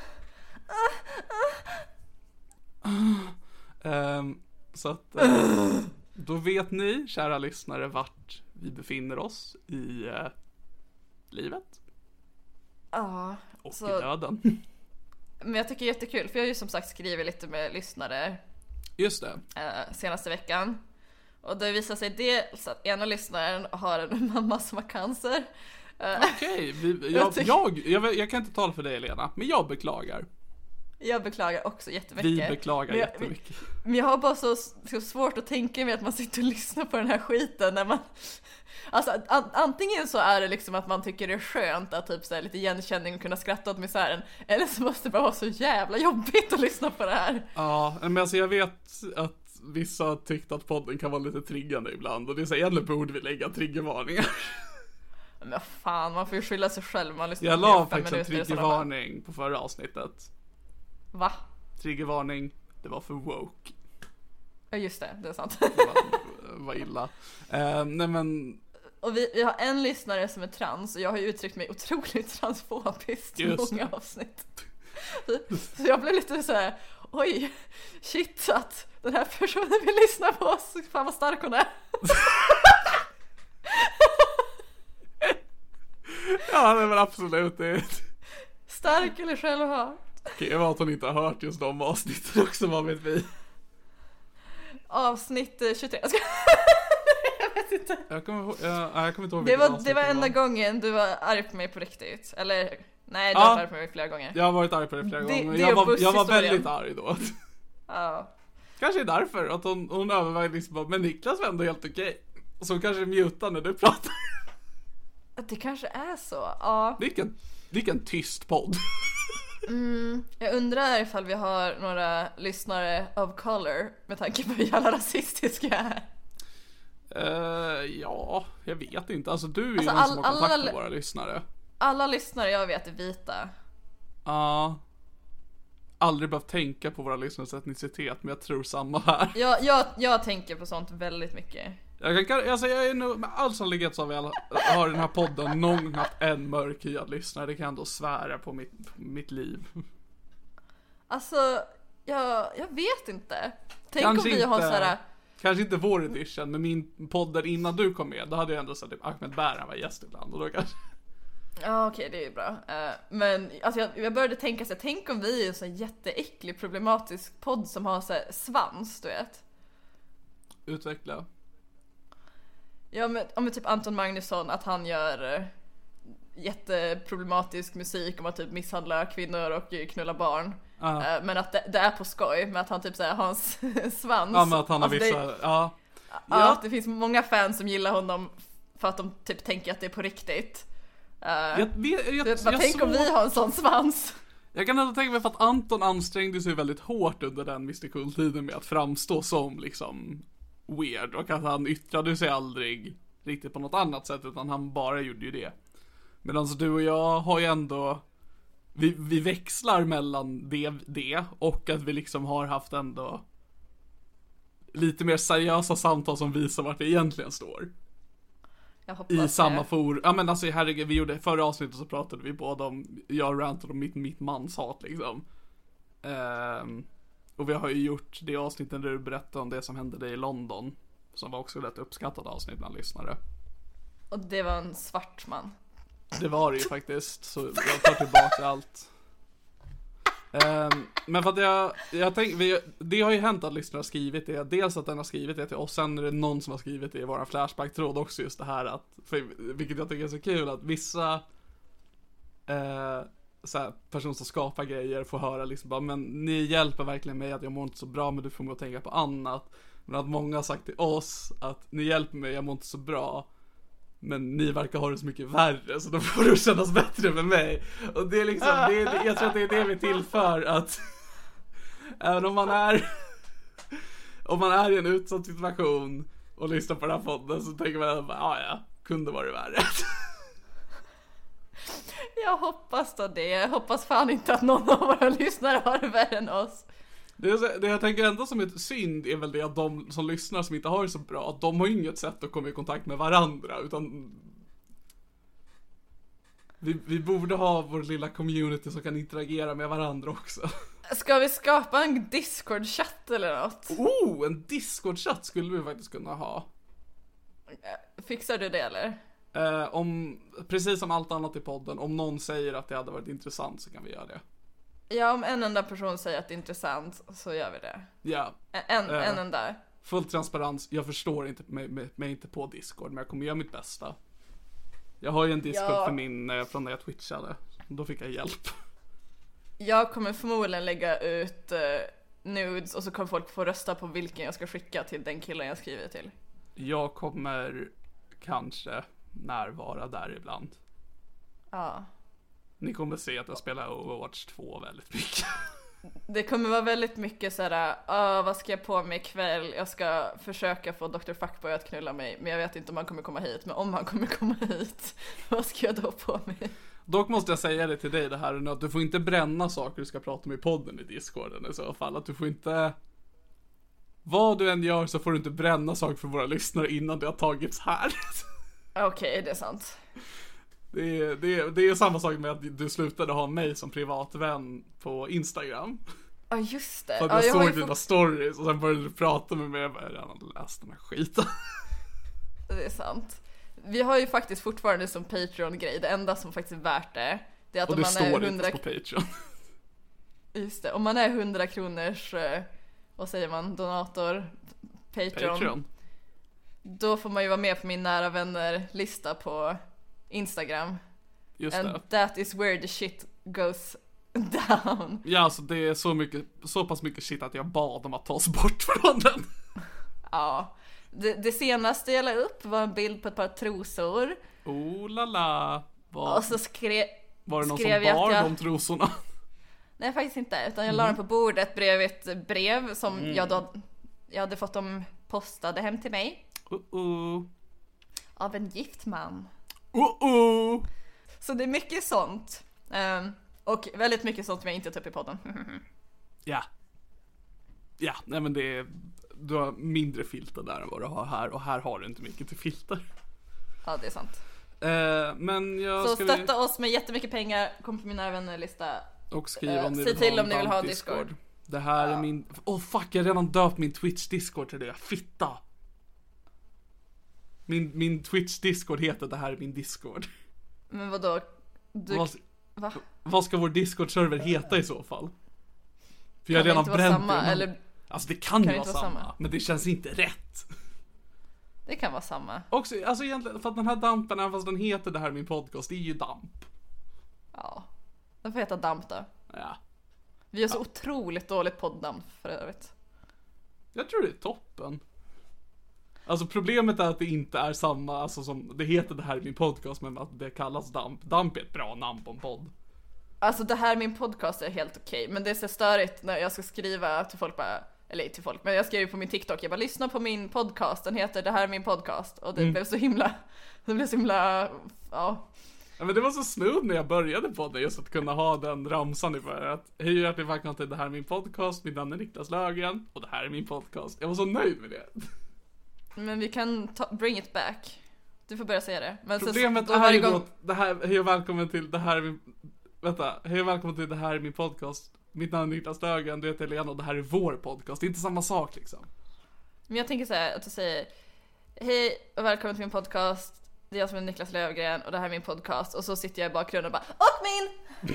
Um, så att uh, då vet ni, kära lyssnare, vart vi befinner oss i uh, livet. Ja, och så, i döden. Men jag tycker det är jättekul, för jag har ju som sagt skrivit lite med lyssnare. Just det. Uh, senaste veckan. Och det visar sig dels att ena lyssnaren har en mamma som har cancer. Uh, Okej, okay, jag, jag, jag, jag, jag kan inte tala för dig, Elena, men jag beklagar. Jag beklagar också jättemycket. Vi beklagar men jag, jättemycket. Men jag har bara så, så svårt att tänka mig att man sitter och lyssnar på den här skiten när man... Alltså an, antingen så är det liksom att man tycker det är skönt att typ så här, lite igenkänning och kunna skratta åt misären. Eller så måste det bara vara så jävla jobbigt att lyssna på det här. Ja, men alltså jag vet att vissa tyckte att podden kan vara lite triggande ibland. Och det är så egentligen borde vi lägga triggervarningar. Men fan, man får ju skylla sig själv. Man jag la faktiskt en triggervarning på förra avsnittet. Va? Triggervarning, det var för woke. Ja just det, det är sant. Det var, var illa. uh, Nej men. Och vi, vi har en lyssnare som är trans. Och jag har ju uttryckt mig otroligt transfobiskt i många avsnitt. Så, så jag blev lite så här: oj, shit, att den här personen vill lyssna på oss. Fan vad stark hon är. Ja, det var absolut det. Stark eller självhat. Okej, jag vet att hon inte har hört just de avsnitten också, vad vet vi. Avsnitt tjugotre. Jag, ska... jag vet inte. Jag kommer, ihåg, jag, jag kommer inte ihåg det var, det var enda var. gången du var arg på mig på riktigt. Eller, nej, du ja, har varit arg på mig flera gånger. Jag har varit arg på dig flera det, gånger. Det jag, var, jag var väldigt arg då. Ja. Kanske därför att hon, hon övervägde liksom bara, men Niklas var ändå helt okej. Så hon kanske mutar när du pratar. Det kanske är så, ja. Vilken, vilken tyst podd. Mm, jag undrar ifall vi har några lyssnare of color med tanke på hur jävla rasistiska jag är. Uh, ja, jag vet inte. Alltså du är alltså, ju den som all, har kontakt alla, med våra lyssnare. Alla lyssnare jag vet är vita. Ja. Uh, aldrig behövt tänka på våra lyssnares etnicitet, men jag tror samma här. Jag, jag, jag tänker på sånt väldigt mycket. Jag kan, alltså jag är nog, med all sannolikhet så har vi alla, har den här podden någon gång haft en mörkhyad lyssnare. Det kan jag ändå svära på mitt, på mitt liv. Alltså, jag, jag vet inte. Tänk kanske om vi inte, har såhär... Kanske inte vår edition, men min podden innan du kom med, då hade jag ändå sagt att Ahmed Bäran var gäst ibland. Och då kanske... Ja okej, okay, det är bra. Uh, men alltså, jag, jag började tänka så här, tänk om vi är en så jätteäcklig, problematisk podd som har så här svans, du vet. Utveckla. Ja men om typ Anton Magnusson, att han gör uh, jätteproblematisk musik om att typ misshandla kvinnor och knulla barn. Uh-huh. uh, Men att det, det är på skoj, med att han typ såhär har en svans. Ja men att han har alltså, vissa, det, ja. Ja, ja. Att det finns många fans som gillar honom för att de typ tänker att det är på riktigt. Uh, jag, jag, jag, det, jag tänk så... om vi har en sån svans. Jag kan ändå tänka mig för att Anton ansträngde sig väldigt hårt under den Mister Cool-tiden med att framstå som liksom weird, och att han yttrade sig aldrig riktigt på något annat sätt, utan han bara gjorde ju det. Medan alltså, du och jag har ju ändå vi, vi växlar mellan det, det och att vi liksom har haft ändå lite mer seriösa samtal som visar vart vi egentligen står. I samma forum. Ja men alltså herregud, vi gjorde förra avsnittet så pratade vi båda om, jag rantade om mitt, mitt manshat liksom. Um, och vi har ju gjort det avsnittet där du berättade om det som hände dig i London, som var också ett uppskattat avsnitt bland lyssnare. Och det var en svart man. Det var det ju faktiskt, så jag tar tillbaka allt. Um, men för att jag, jag tänk, vi, det har ju hänt att lyssnare har skrivit det. Dels att den har skrivit det till oss, sen är det någon som har skrivit det i våran Flashback-tråd också, just det här att, för, vilket jag tycker är så kul, att vissa uh, så här, personer som skapar grejer får höra liksom bara, men ni hjälper verkligen mig, att jag mår inte så bra, men du får mig att tänka på annat. Men att många har sagt till oss att ni hjälper mig, jag mår inte så bra, men ni verkar ha det så mycket värre, så då får du kännas bättre med mig. Och det är liksom, det är, jag tror att det är det vi tillför, att även om man är om man är i en utsatt situation och lyssnar på den här podden, så tänker man bara, ja ja, kunde vara det värre. Jag hoppas då det. Jag hoppas fan inte att någon av våra lyssnare har det värre än oss. Det, det jag tänker ändå som ett synd är väl det att de som lyssnar som inte har det så bra, att de har inget sätt att komma i kontakt med varandra, utan vi, vi borde ha vår lilla community som kan interagera med varandra också. Ska vi skapa en Discord-chatt eller något? Oh, en Discord-chatt skulle vi faktiskt kunna ha. Fixar du det eller? Eh, om, precis som allt annat i podden, om någon säger att det hade varit intressant så kan vi göra det. Ja, om en enda person säger att det är intressant så gör vi det. Ja. En, uh, en enda. Full transparens, jag förstår inte mig, mig, mig inte på Discord, men jag kommer göra mitt bästa. Jag har ju en Discord ja. för min, eh, från när jag twitchade. Då fick jag hjälp. Jag kommer förmodligen lägga ut uh, nudes, och så kommer folk få rösta på vilken jag ska skicka till den killen jag skriver till. Jag kommer kanske närvara där ibland. Ja. Ni kommer se att jag spelar Overwatch två väldigt mycket. Det kommer vara väldigt mycket såhär, ah, vad ska jag på mig ikväll? Jag ska försöka få doktor Fuckboy att knulla mig, men jag vet inte om han kommer komma hit. Men om han kommer komma hit, vad ska jag då på mig? Dock måste jag säga det till dig det här nu, att du får inte bränna saker du ska prata om i podden i Discorden i så fall. Att du får inte... Vad du än gör så får du inte bränna saker för våra lyssnare innan det har tagits här. Okej, okay, det är sant. Det är, det, är, det är samma sak med att du slutade ha mig som privatvän på Instagram. Ja, oh, just det. För att jag, jag jag såg dina fått... stories och sen började du prata med mig och jag bara, jag har läst den här skiten. Det är sant. Vi har ju faktiskt fortfarande som Patreon-grej, det enda som faktiskt är värt det, det är att och om det man står är inte hundra... på Patreon. Just det, om man är hundra kronors, vad säger man, donator, Patreon, Patreon. Då får man ju vara med på min nära vänner-lista på Instagram. Just And det. that is where the shit goes down. Ja, alltså det är så mycket, så pass mycket shit att jag bad om att tas bort från den. Ja. Det, det senaste jag la upp var en bild på ett par trosor. Oh la la. Var, och så skrev var det någon skrev som bar jag... de trosorna? Nej, faktiskt inte. Utan jag la dem på bordet bredvid ett brev som mm. jag då jag hade fått dem postade hem till mig. Uh-oh. Av en gift man. Uh-oh. Så det är mycket sånt. Um, och väldigt mycket sånt som jag inte tar upp i podden. Ja. Ja, nej men det är... Du har mindre filter där än vad du har här. Och här har du inte mycket till filter. Ja, det är sant. Uh, men jag Så ska stötta vi... oss med jättemycket pengar. Kom på mina vänner-lista. Och skriv om uh, ni vill till ha om ni vill ha Discord. Discord. Det här ja. är min... Åh oh, fuck, jag har redan döpt min Twitch Discord till det. Fitta. Min, min Twitch Discord heter det här är min Discord. Men vadå? Du... Vad, Va? vad ska vår Discord-server heta i så fall? För jag har redan redan bränt samma, det. eller... Alltså det kan, kan ju vara samma, samma, men det känns inte rätt. Det kan vara samma. Också, alltså egentligen, för att den här dampen, även fast den heter det här min podcast, det är ju damp. Ja, den får heta damp då. Ja. Vi har så ja. otroligt dåligt poddnamn för övrigt. Jag tror det är toppen. Alltså problemet är att det inte är samma, alltså som, det heter det här i min podcast, men att det kallas damp. Damp är ett bra namn på en podd. Alltså det här min podcast är helt okej, men det är så störigt när jag ska skriva till folk bara, eller till folk, men jag skrev på min TikTok, jag bara lyssna på min podcast, den heter det här är min podcast, och det mm. blev så himla, det blev så himla, ja. Ja, men det var så smooth när jag började på det, just att kunna ha den ramsan i början, att hej hjärtligt välkomna till det här är min podcast, mitt namn är Niklas Löfgren, och det här är min podcast. Jag var så nöjd med det. Men vi kan ta, bring it back. Du får börja säga det. Men problemet så, är varje ju gång... då att det här, hej och välkommen till det här är min, vänta, hej och välkommen till det här är min podcast. Mitt namn är Niklas Löfgren, du heter Helena och det här är vår podcast. Det är inte samma sak liksom. Men jag tänker så här, att du säger hej och välkommen till min podcast. Det är jag som är Niklas Löfgren och det här är min podcast. Och så sitter jag i bakgrunden och bara, och min!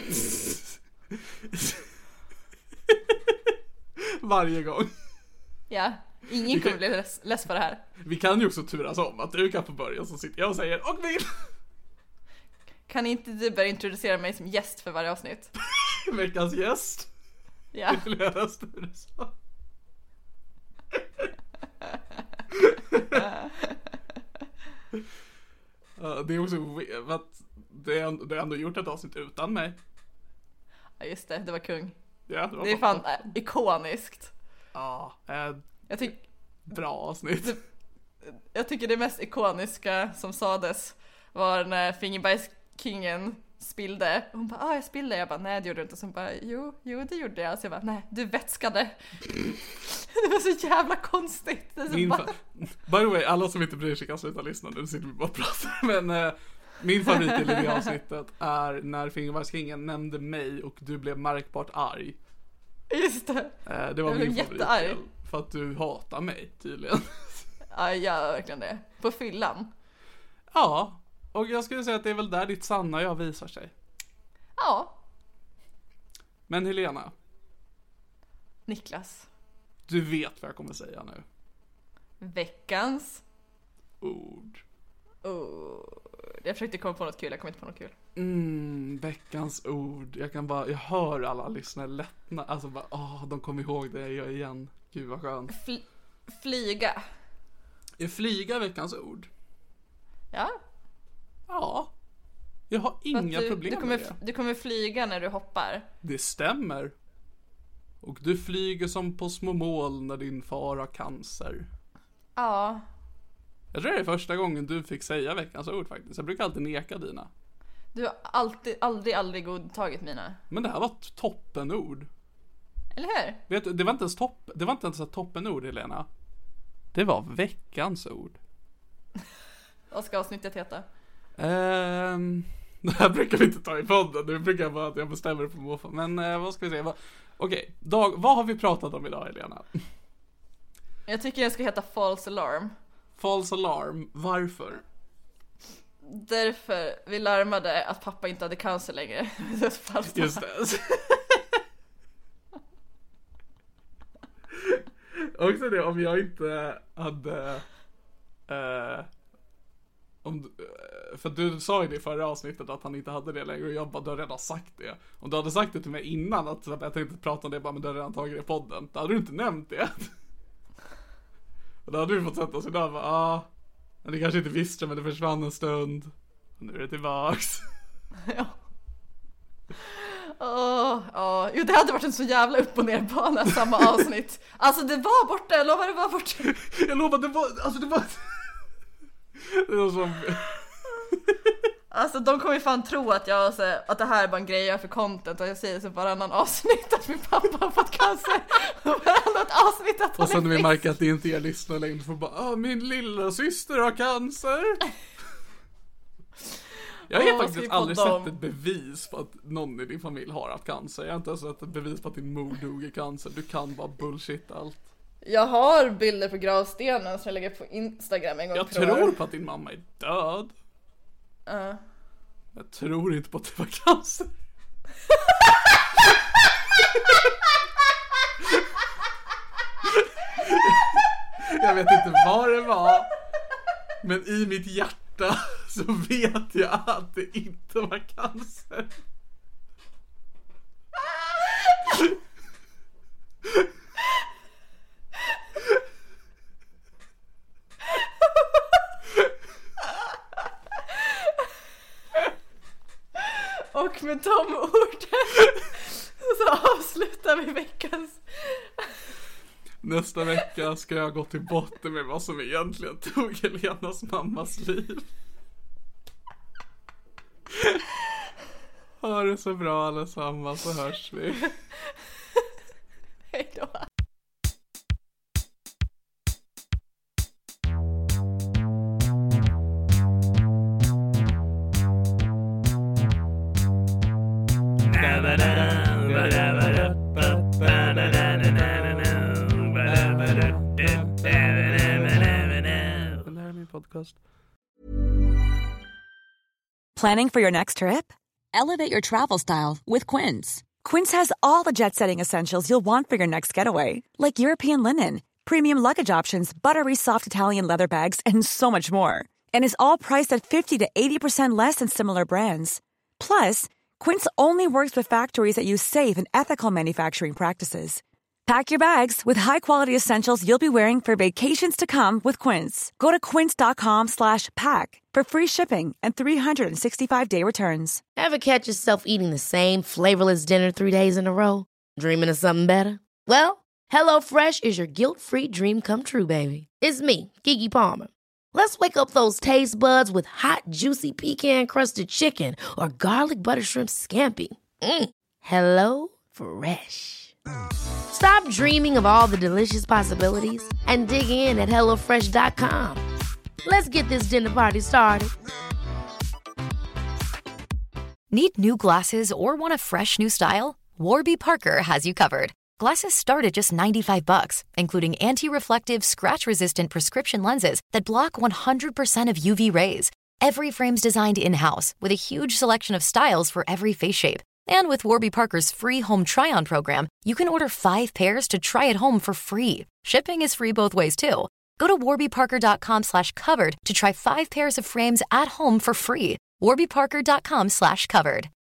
Varje gång. Ja, ingen kommer bli less, less på det här. Vi kan ju också turas om att du kan få börja, så sitter jag och säger, och min! Kan inte du börja introducera mig som gäst för varje avsnitt? Veckans gäst. Ja. Det löste du så. Det är också att det är, det är ändå gjort ett avsnitt utan mig. Ja just det, det var kung. Ja, det, var det är fan äh, ikoniskt. Ja, äh, jag tycker bra avsnitt. Det, jag tycker det mest ikoniska som sades var när Fingerbajskingen spillde. Och hon bara, ah jag spillde. Jag bara, nej det gjorde du inte. Så hon bara, jo, jo det gjorde jag. Så jag bara, nej du vätskade. Det var så jävla konstigt. Det så min bara... By the way, alla som inte bryr sig kan sluta lyssna. Nu sitter vi bara och pratar. Men äh, min favorit i det avsnittet är när Fingerbajskingen nämnde mig och du blev märkbart arg. Just det. Äh, det var jag min favorit. Jättearg. För att du hatar mig tydligen. Ja, jag gör verkligen det. På fyllan. Ja, och jag skulle säga att det är väl där ditt sanna jag visar sig. Ja. Men Helena. Niklas. Du vet vad jag kommer säga nu. Veckans ord. Ord. Jag försökte komma på något kul, jag kom inte på något kul. Mm, veckans ord. Jag kan bara, jag hör alla lyssnare lättna. Alltså bara, åh, de kommer ihåg det jag igen. Gud vad skönt. Fl- flyga. Är flyga veckans ord? Ja. Ja. Jag har inga du, problem du kommer, med det. Du kommer flyga när du hoppar. Det stämmer. Och du flyger som på små moln när din far har cancer. Ja. Jag tror det är första gången du fick säga veckans ord faktiskt. Jag brukar alltid neka dina. Du har alltid, aldrig, aldrig godtagit mina. Men det här var ett toppenord. Eller hur? Vet du, det var inte ens topp, det var inte ens ett toppenord, Helena. Det var veckans ord. Vad ska avsnittet heta? Ehm, det här brukar vi inte ta i podden. Det brukar vara att jag bestämmer på måfå. Men eh, vad ska vi säga? Va, Okej, Dag, vad har vi pratat om idag, Helena? Jag tycker den ska heta False Alarm. False alarm, varför? Därför vi larmade att pappa inte hade cancer längre. Just det. Också det, om jag inte hade eh, om, du- eh, för du sa ju det i förra avsnittet att han inte hade det längre. Och jag bara, du har redan sagt det. Om du hade sagt det till mig innan att jag tänkte prata om det, bara, men du har redan tagit det i podden, då hade du inte nämnt det. Och då hade du fått sätta oss idag och bara, ah, men det kanske inte visste, men det försvann en stund. Och nu är det tillbaks. Ja. Åh, åh. Jo, det hade varit en så jävla upp och ner bana samma avsnitt. Alltså det var borta, jag lovar det var borta. Jag lovar, det var, alltså det var det var som Alltså de kommer ju fan tro att jag så, att det här är bara en grej jag gör för content. Och jag säger så varannan avsnitt att min pappa har fått cancer. Och varannat avsnitt att han och sen när är vi frisk. märker att det inte är lyssnare längre, får bara, ah, min lilla syster har cancer. Jag har Åh, ska faktiskt vi aldrig podda sett om? ett bevis på att någon i din familj har haft cancer. Jag har inte ens sett ett bevis på att din mor dog i cancer. Du kan bara bullshit allt. Jag har bilder på gravstenen som jag lägger på Instagram en gång Jag per år. tror på att din mamma är död. Uh. Jag tror inte på att det var cancer. Jag vet inte vad det var, men i mitt hjärta så vet jag att det inte var cancer. Och med de orden så avslutar vi veckans. Nästa vecka ska jag gå till botten med vad som egentligen tog Helenas mammas liv. Ha det så bra allesammans, så hörs vi. Hej då. Det här är min podcast. Planning for your next trip? Elevate your travel style with Quince. Quince has all the jet-setting essentials you'll want for your next getaway, like European linen, premium luggage options, buttery soft Italian leather bags, and so much more. And is all priced at fifty to eighty percent less than similar brands. Plus, Quince only works with factories that use safe and ethical manufacturing practices. Pack your bags with high-quality essentials you'll be wearing for vacations to come with Quince. Go to quince.com slash pack for free shipping and three sixty-five day returns. Ever catch yourself eating the same flavorless dinner three days in a row? Dreaming of something better? Well, HelloFresh is your guilt-free dream come true, baby. It's me, Keke Palmer. Let's wake up those taste buds with hot, juicy pecan-crusted chicken or garlic butter shrimp scampi. Mm. Hello Fresh. Stop dreaming of all the delicious possibilities and dig in at hello fresh dot com. Let's get this dinner party started. Need new glasses or want a fresh new style? Warby Parker has you covered. Glasses start at just ninety-five bucks, including anti-reflective, scratch-resistant prescription lenses that block one hundred percent of U V rays. Every frame's designed in-house with a huge selection of styles for every face shape. And with Warby Parker's free home try-on program, you can order five pairs to try at home for free. Shipping is free both ways, too. Go to warby parker dot com slash covered to try five pairs of frames at home for free. warby parker dot com slash covered.